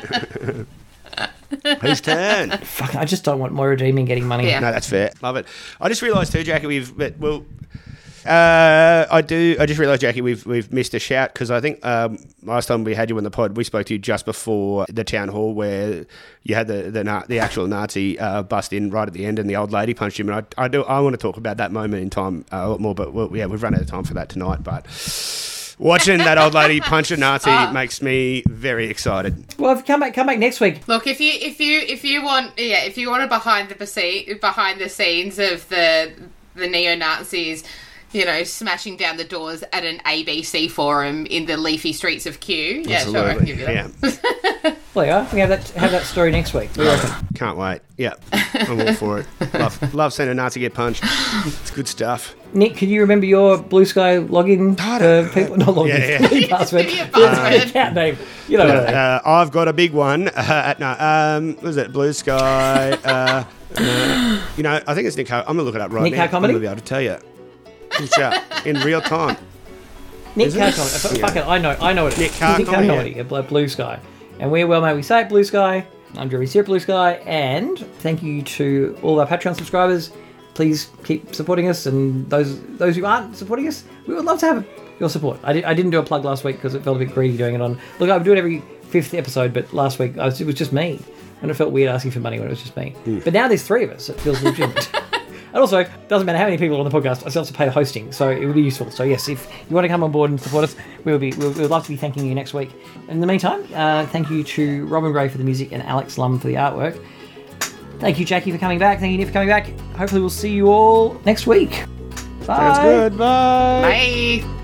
Speaker 4: Whose turn?
Speaker 1: Fuck, I just don't want Moira Deeming getting money.
Speaker 5: Yeah.
Speaker 4: No, that's fair. Love it. I just realised too, Jackie, we've but, well, uh, I do. I just realised, Jackie, we've we've missed a shout because I think um, last time we had you on the pod, we spoke to you just before the town hall where you had the the, na- the actual Nazi uh, bust in right at the end, and the old lady punched him. And I, I do. I want to talk about that moment in time uh, a lot more, but well, yeah, we've run out of time for that tonight. But watching that old lady punch a Nazi
Speaker 5: Ah.
Speaker 4: makes me very excited.
Speaker 1: Well, if come back, come back next week.
Speaker 5: Look, if you if you if you want yeah, if you want a behind the bese- behind the scenes of the the neo Nazis, you know, smashing down the doors at an A B C forum in the leafy streets of Kew. Yeah, sure, I can give you that.
Speaker 4: Yeah.
Speaker 1: Well, yeah, we have that have that story next week. What do you reckon?
Speaker 4: Can't wait. Yeah, I'm all for it. Love, love seeing a Nazi get punched. It's good stuff.
Speaker 1: Nick, can you remember your Blue Sky login
Speaker 4: I don't
Speaker 1: for people? Not login,
Speaker 4: Yeah, yeah.
Speaker 1: password.
Speaker 5: Give me a password.
Speaker 1: Account name. You know what I mean.
Speaker 4: Uh, I've got a big one. Uh, at, no, um, what is it? Blue Sky. Uh, uh, you know, I think it's Nick. Ho- I'm gonna look it up right
Speaker 1: Nick
Speaker 4: now.
Speaker 1: Ho Comedy?
Speaker 4: I'm gonna be able to tell you. It's, uh, in real time.
Speaker 1: Nick
Speaker 4: Is
Speaker 1: Car
Speaker 4: it?
Speaker 1: Comedy. F- Fuck it, I know, I know it.
Speaker 4: Nick Car
Speaker 1: Nick Car
Speaker 4: Comedy,
Speaker 1: Comedy at Bl- Blue Sky, and we're well may we say it, Blue Sky. I'm Jeremy Sear at Blue Sky, and thank you to all our Patreon subscribers. Please keep supporting us, and those those who aren't supporting us, we would love to have your support. I, di- I didn't do a plug last week because it felt a bit greedy doing it on. Look, I would do it every fifth episode, but last week I was, it was just me, and it felt weird asking for money when it was just me. But now there's three of us, it feels legitimate. And also, it doesn't matter how many people are on the podcast, I still have to pay hosting, so it would be useful. So yes, if you want to come on board and support us, we will be, we would love to be thanking you next week. In the meantime, uh, thank you to Robin Gray for the music and Alex Lum for the artwork. Thank you, Jackie, for coming back. Thank you, Nick, for coming back. Hopefully we'll see you all next week. Bye.
Speaker 4: Sounds good. Bye.
Speaker 5: Bye.